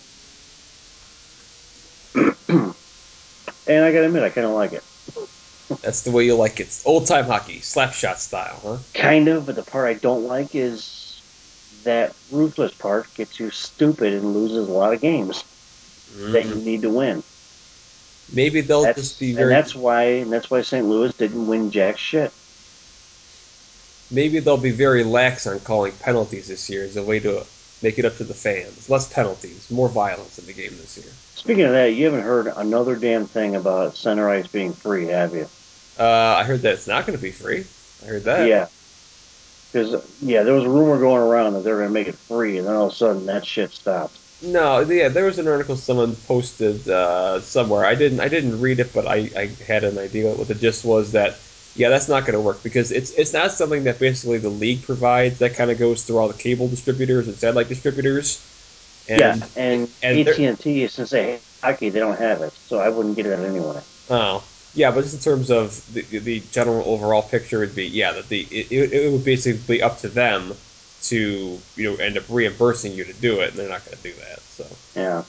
And I gotta admit, I kind of like it.
That's the way you like it. Old time hockey, slap shot style, huh?
Kind of, but the part I don't like is that ruthless part gets you stupid and loses a lot of games that you
Mm.
need to win.
Maybe they'll just
That's
be
and
very.
that's why and that's why Saint Louis didn't win jack shit.
Maybe they'll be very lax on calling penalties this year as a way to make it up to the fans. Less penalties, more violence in the game this year.
Speaking of that, you haven't heard another damn thing about center ice being free, have you?
Uh, I heard that it's not going to be free. I heard that.
Yeah, because yeah, there was a rumor going around that they were going to make it free, and then all of a sudden that shit stopped.
No, yeah, there was an article someone posted uh, somewhere. I didn't, I didn't read it, but I, I had an idea what the gist was that. Yeah, that's not going to work because it's it's not something that basically the league provides. That kind of goes through all the cable distributors and satellite distributors,
Yeah,
and
and
and they're
A T and T since they hate hockey, they don't have it, so I wouldn't get it anyway.
oh Yeah, but just in terms of the the general overall picture would be yeah that the it, it it would basically be up to them to you know end up reimbursing you to do it, and they're not going to do that. So
Yeah.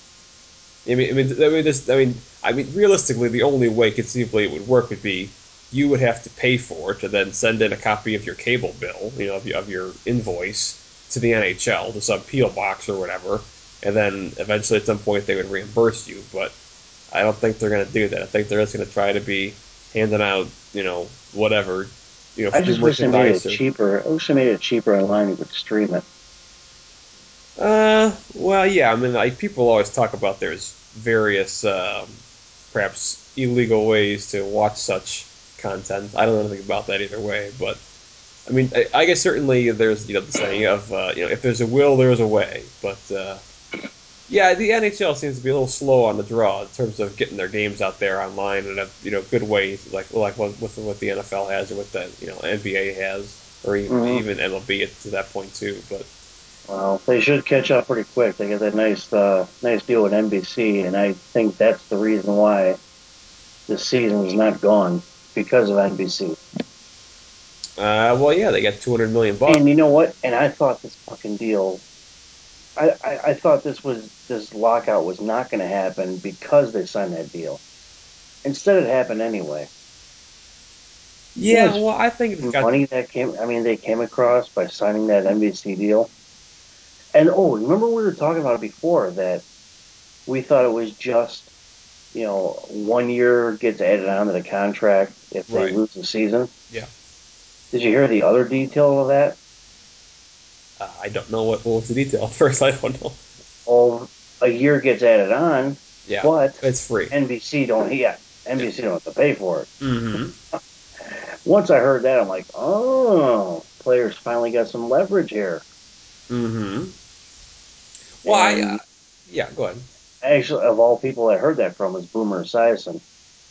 I mean, I mean, I mean, this, I mean, I mean, realistically, the only way conceivably it would work would be you would have to pay for it to then send in a copy of your cable bill, you know, of, your- of your invoice to the N H L, to some P O box or whatever, and then eventually at some point they would reimburse you. But I don't think they're going to do that. I think they're just going to try to be handing out, you know, whatever, you know,
I
free
just wish they made
merchandise
it
or.
cheaper. I wish they made it cheaper online. You could stream it.
Uh, well, yeah. I mean, like people always talk about there's various, um, perhaps illegal ways to watch such content. I don't know anything about that either way, but I mean, I, I guess certainly there's you know the saying of uh, you know if there's a will, there's a way. But uh, yeah, the N H L seems to be a little slow on the draw in terms of getting their games out there online in a you know good way, like like what with what the N F L has or what the you know N B A has, or even
Hmm.
even M L B to that point too. But
Well, they should catch up pretty quick. They get that nice, uh, nice deal with N B C, and I think that's the reason why this season is not gone because of N B C.
uh, well, yeah, they got two hundred million bucks.
And you know what? And I thought this fucking deal. I, I, I thought this was this lockout was not going to happen because they signed that deal. Instead, it happened anyway. You know,
Yeah,
it's
well, I think it's got
money that came. I mean, they came across by signing that N B C deal. And oh, remember we were talking about it before that we thought it was just you know one year gets added on to the contract if they
right.
lose the season.
Yeah.
Did you hear the other detail of that?
Uh, I don't know what, what was the detail. First, I don't know.
Oh, a year gets added on,
Yeah,
but
it's free.
N B C don't. Yeah,
Yeah.
N B C don't have to pay for it.
Mm-hmm.
Once I heard that, I'm like, oh, players finally got some leverage here.
Mm-hmm. Well, I, uh,
And
yeah, go ahead.
actually, of all people I heard that from was Boomer Esiason.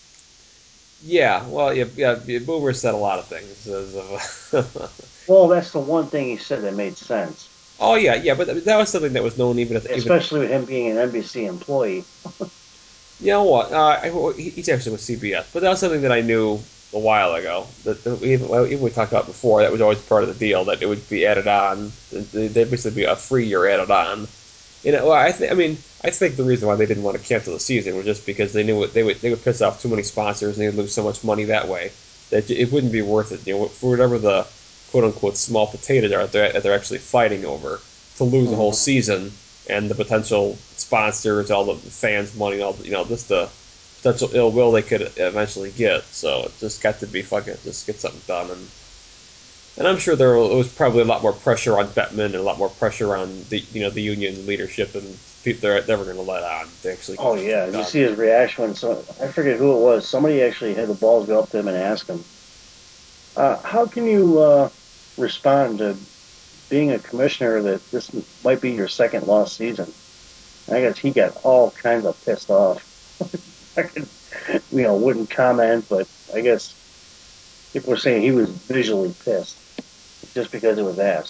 Yeah, well, yeah, yeah. yeah, Boomer said a lot of things. As of,
Well, that's the one thing he said that made sense,
oh yeah, yeah, but that was something that was known even at, even.
especially with him being an N B C employee.
You know what? Uh, I, well, he- he's actually with C B S, but that was something that I knew a while ago. That, that we even, well, even we talked about before. That was always part of the deal that it would be added on. There'd basically be a free year added on. You know, well, I think I mean I think the reason why they didn't want to cancel the season was just because they knew it, they would they would piss off too many sponsors and they would lose so much money that way that it wouldn't be worth it. You know, for whatever the quote unquote small potatoes are that they're, they're actually fighting over to lose a whole
Mm-hmm.
season and the potential sponsors, all the fans' money, all the, you know, just the potential ill will they could eventually get. So it just got to be fucking just get something done and and I'm sure there was probably a lot more pressure on Bettman and a lot more pressure on the you know the union leadership and people they're never going to let on to actually get
Oh
something
yeah, you
done.
see his reaction when so I forget who it was. Somebody actually had the balls go up to him and ask him, uh, "How can you uh, respond to being a commissioner that this might be your second lost season?" I guess he got all kinds of pissed off. I could, you know, wouldn't comment, but I guess people were saying he was visually pissed just because it was asked.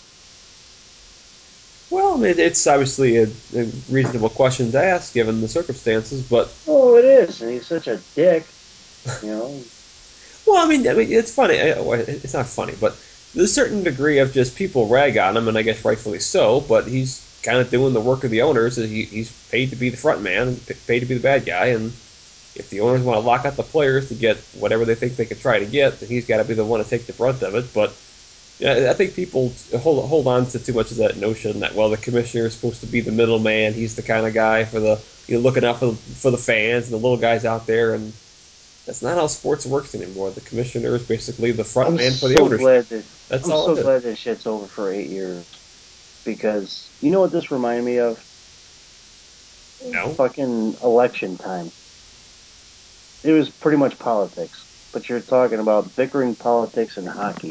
Well, it, it's obviously a, a reasonable question to ask given the circumstances, but
Oh, it is, and he's such a dick, you know.
well, I mean, I mean it's funny. It's not funny, but there's a certain degree of just people rag on him, and I guess rightfully so. But he's kind of doing the work of the owners. He, he's paid to be the front man, paid to be the bad guy, and if the owners want to lock out the players to get whatever they think they can try to get, then he's got to be the one to take the brunt of it. But yeah, I think people hold hold on to too much of that notion that well, the commissioner is supposed to be the middleman. He's the kind of guy for the you know looking out for the, for the fans and the little guys out there, and that's not how sports works anymore. The commissioner is basically the front
I'm
man for the
so
ownership.
glad that
That's
I'm
all
so
it is.
glad this shit's over for eight years because you know what this reminded me of?
No.
Fucking election time. It was pretty much politics, but you're talking about bickering politics and hockey.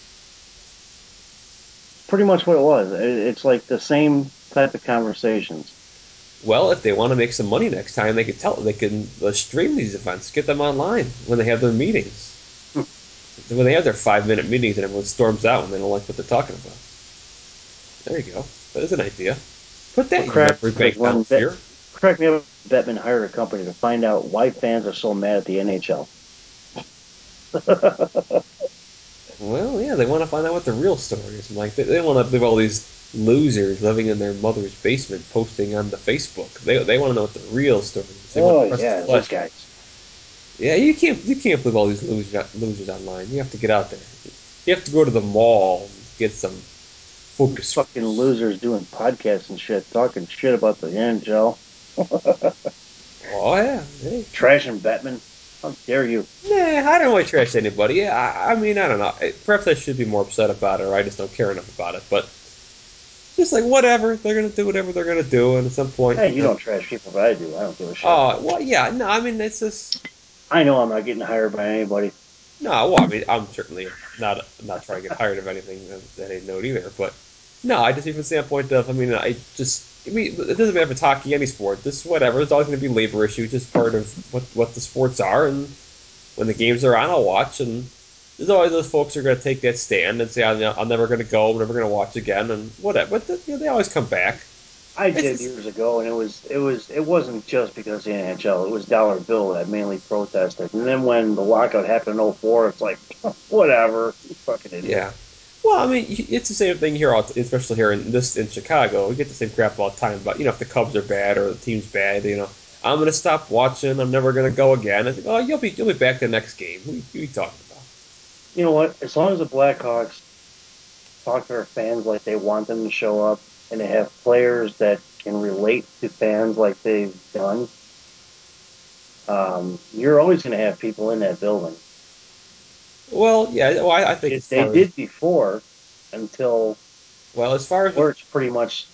Pretty much what it was. It's like the same type of conversations.
Well, if they want to make some money next time, they can tell they can uh, stream these events, get them online when they have their meetings. When they have their five minute meetings and everyone storms out when they don't like what they're talking about. There you go. That is an idea. Put that
What
in your
cracks
memory
me up is
bank, Donald
when that
Fear.
cracked me up Bettman hired a company to find out why fans are so mad at the N H L.
Well, yeah, they want to find out what the real story is. Like they, they want to believe all these losers living in their mother's basement posting on the Facebook. They they want to know what the real story is. They want
Oh
to press the
yeah, those
flesh.
guys.
Yeah, you can't you can't believe all these losers losers online. You have to get out there. You have to go to the mall and get some focus
Fucking
groups.
losers doing podcasts and shit, talking shit about the N H L.
Oh yeah, hey.
Trashing Bettman. How dare you?
Nah, I don't really trash anybody. Yeah, I, I mean, I don't know. Perhaps I should be more upset about it, or I just don't care enough about it. But just like whatever, they're gonna do whatever they're gonna do, and at some point,
Hey, you
you know,
don't trash people, but I do. I don't give a shit.
oh well, yeah, no, I mean, it's just
I know I'm not getting hired by anybody.
no. Well, I mean, I'm certainly not not trying to get hired of anything that, that I know either. But no, I just even from the standpoint of, I mean, I just. I mean, it doesn't matter if it's hockey, any sport. This whatever. It's always going to be labor issues, just part of what what the sports are, and when the games are on, I'll watch. And there's always those folks who are going to take that stand and say, I'm, I'm never going to go, I'm never going to watch again, and whatever. But the, you know, they always come back.
I
It's
did
just,
years ago, and it was it was it wasn't just because of the N H L. It was Dollar Bill that mainly protested. And then when the lockout happened in oh four, it's like whatever, you fucking idiot.
yeah. Well, I mean, it's the same thing here, especially here in this in Chicago. We get the same crap all the time about, you know, if the Cubs are bad or the team's bad, you know, I'm going to stop watching. I'm never going to go again. I think, oh, you'll be you'll be back the next game. Who, who are you talking about?
You know what? As long as the Blackhawks talk to their fans like they want them to show up, and they have players that can relate to fans like they've done, um, you're always going to have people in that building.
Well, yeah. Well, I, I think
It,
as
they
far as
did before until
well, as far as with
Lurch pretty much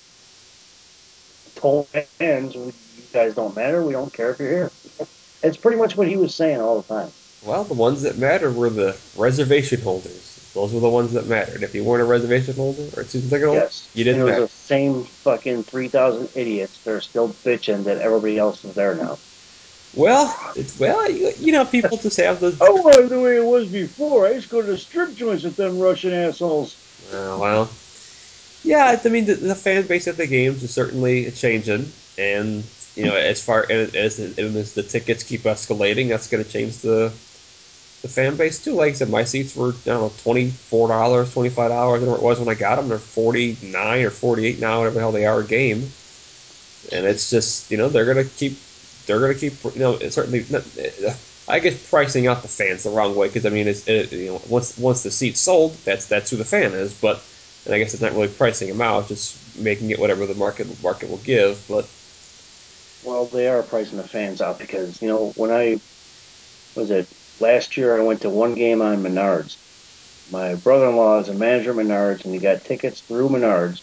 told fans, "You guys don't matter. We don't care if you're here." It's pretty much what he was saying all the time.
well, the ones that mattered were the reservation holders. Those were the ones that mattered. If you weren't a reservation holder or a season ticket holder,
Yes.
you
And it
didn't
was
matter.
the same fucking three thousand idiots that are still bitching that everybody else is there now.
Well, it's well, you, you know, people just have those.
I wanted the way it was before. I used to go to the strip joints with them Russian assholes.
Uh, well, yeah, I mean, the, the fan base at the games is certainly changing, and you know, as far as as, as the tickets keep escalating, that's going to change the the fan base too. Like I said, my seats were I don't know twenty four dollars, twenty five dollars, whatever it was when I got them. They're forty nine or forty eight now, whatever the hell they are a game, and it's just you know they're going to keep they're going to keep you know it's certainly. I guess pricing out the fans the wrong way because I mean it's it, you know once once the seat's sold that's that's who the fan is but and I guess it's not really pricing them out just making it whatever the market market will give but
Well, they are pricing the fans out because, you know, when I was it last year, I went to one game on Menards. My brother in law is a manager at Menards, and he got tickets through Menards.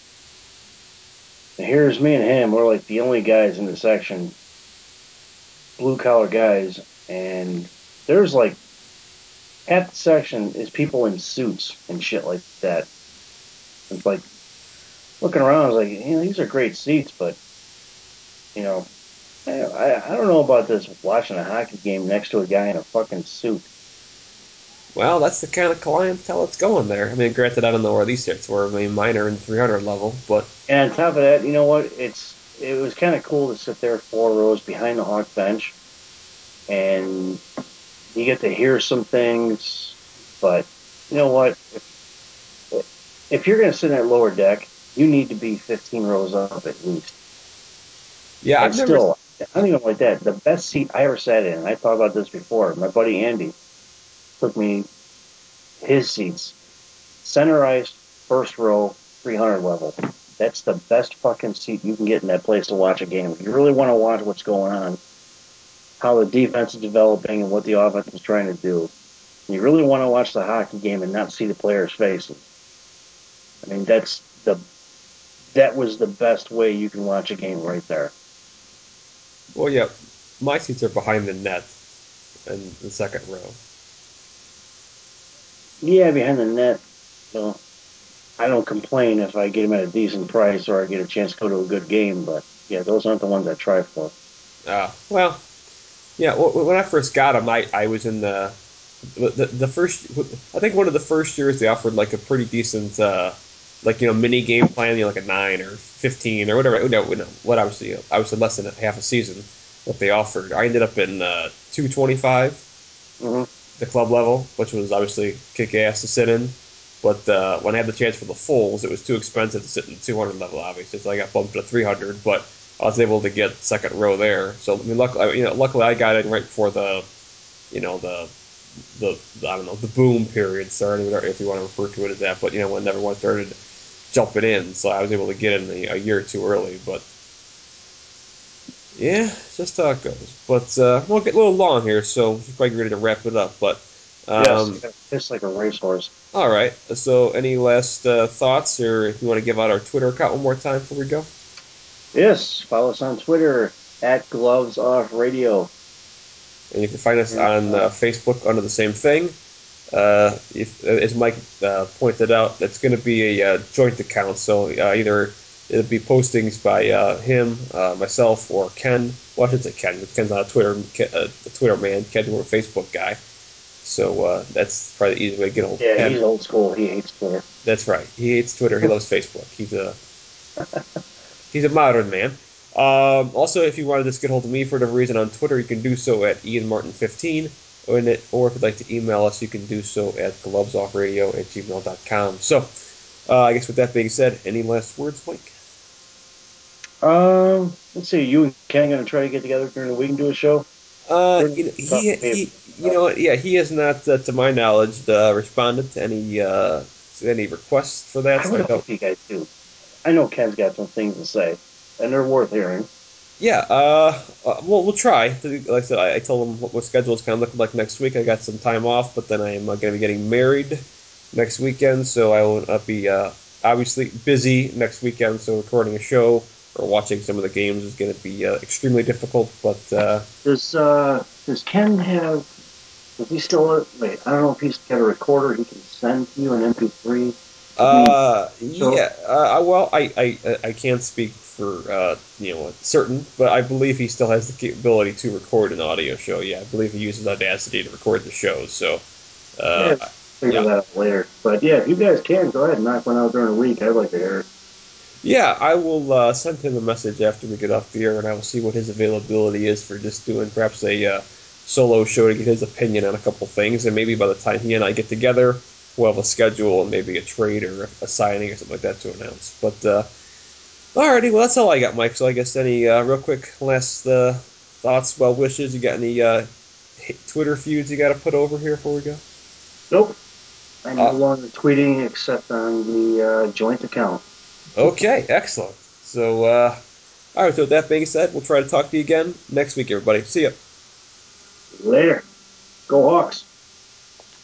And here's me and him. We're like the only guys in the section, blue collar guys. And there's like half the section is people in suits and shit like that. It's like looking around, I was like, you know, these are great seats, but, you know, I, I don't know about this watching a hockey game next to a guy in a fucking suit.
well that's the kind of clientele that's going there I mean granted I don't know where these seats were I mean mine are in the three hundred level but
And on top of that, you know what? It's it was kind of cool to sit there four rows behind the Hawk bench, and you get to hear some things. But you know what? If if you're going to sit in that lower deck, you need to be fifteen rows up at least.
yeah
And
I've never
still, I don't even like that. The best seat I ever sat in, and I thought about this before. My buddy Andy took me his seats, center ice, first row, three hundred level. That's the best fucking seat you can get in that place to watch a game. If you really want to watch what's going on, how the defense is developing and what the offense is trying to do. You really want to watch the hockey game and not see the players' faces. I mean, that's the that was the best way you can watch a game right there.
well yeah my seats are behind the net in the second row
Yeah, behind the net, well, I don't complain if I get them at a decent price or I get a chance to go to a good game. But yeah, those aren't the ones I try for.
uh well yeah when I first got them I I was in the the, the first I think one of the first years they offered like a pretty decent uh like you know mini game plan you know like a nine or fifteen or whatever no, no what obviously obviously less than half a season what they offered. I ended up in uh, two twenty-five,
Mm-hmm.
the club level, which was obviously kick ass to sit in. But uh, when I had the chance for the fulls, it was too expensive to sit in the two hundred level, obviously. So I got bumped to three hundred, but I was able to get second row there. So I mean, luckily, you know, luckily I got in right before the, you know, the, the, the I don't know, the boom period started, if you want to refer to it as that. But you know, when everyone started jumping in, so I was able to get in a, a year or two early. But yeah, just how it goes. But uh, we'll get a little long here, so we're probably ready to wrap it up. But
Yes,
um,
it's like a racehorse.
all right. So, any last uh, thoughts, or if you want to give out our Twitter account one more time before we go?
Yes, follow us on Twitter at Gloves Off Radio.
And you can find us
And,
on uh,
uh,
Facebook under the same thing. Uh, if, as Mike uh, pointed out, it's going to be a uh, joint account. So uh, either it'll be postings by uh, him, uh, myself, or Ken. Well, I should say Ken. Ken's not a Twitter, uh, a Twitter man. Ken's more a Facebook guy. So uh, that's probably the easy way to get hold of
yeah,
Ken.
he's old school. He hates Twitter.
That's right. He hates Twitter. He loves Facebook. He's a he's a modern man. Um, also, if you want to just get hold of me for whatever reason on Twitter, you can do so at Ian Martin fifteen. Or, in it, or if you'd like to email us, you can do so at glovesoffradio at gmail dot com. So, uh, I guess with that being said, any last words, Mike?
Um, let's see. You and Ken going to try to get together during the week and do a show?
Uh,
During
you know,
the
he
week,
he, you know what? Yeah, he has not, uh, to my knowledge, uh, responded to any uh, to any requests for that.
I
So
would
I
like
don't.
you guys do. I know Ken's got some things to say, and they're worth hearing.
Yeah, uh, uh, well, we'll try. Like I said, I, I told him what my schedule is kind of looking like next week. I got some time off, but then I am uh, going to be getting married next weekend, so I will not be uh, obviously busy next weekend. So recording a show or watching some of the games is going to be uh, extremely difficult. But uh,
Does uh does Ken have? Does he still? Wait, I don't know if he's got a recorder he can send to you an M P three. I mean,
uh,
so
yeah, uh, well, I, I I can't speak for uh, you know certain, but I believe he still has the capability to record an audio show. Yeah, I believe he uses Audacity to record the shows. So. Uh,
yeah, figure
yeah,
that out later. But yeah, if you guys can, go ahead and knock one out during the week. I'd like to hear it.
yeah, I will uh, send him a message after we get off the air, and I will see what his availability is for just doing perhaps a uh, solo show to get his opinion on a couple things, and maybe by the time he and I get together, we'll have a schedule and maybe a trade or a signing or something like that to announce. But uh, alrighty, well that's all I got, Mike. So I guess any uh, real quick last uh, thoughts, well wishes? You got any uh, Twitter feuds you got to put over here before we go?
Nope, I'm no
Uh,
longer tweeting except on the uh, joint account.
okay, excellent. So. Uh, All right, so with that being said, we'll try to talk to you again next week, everybody. See ya.
Later. Go Hawks.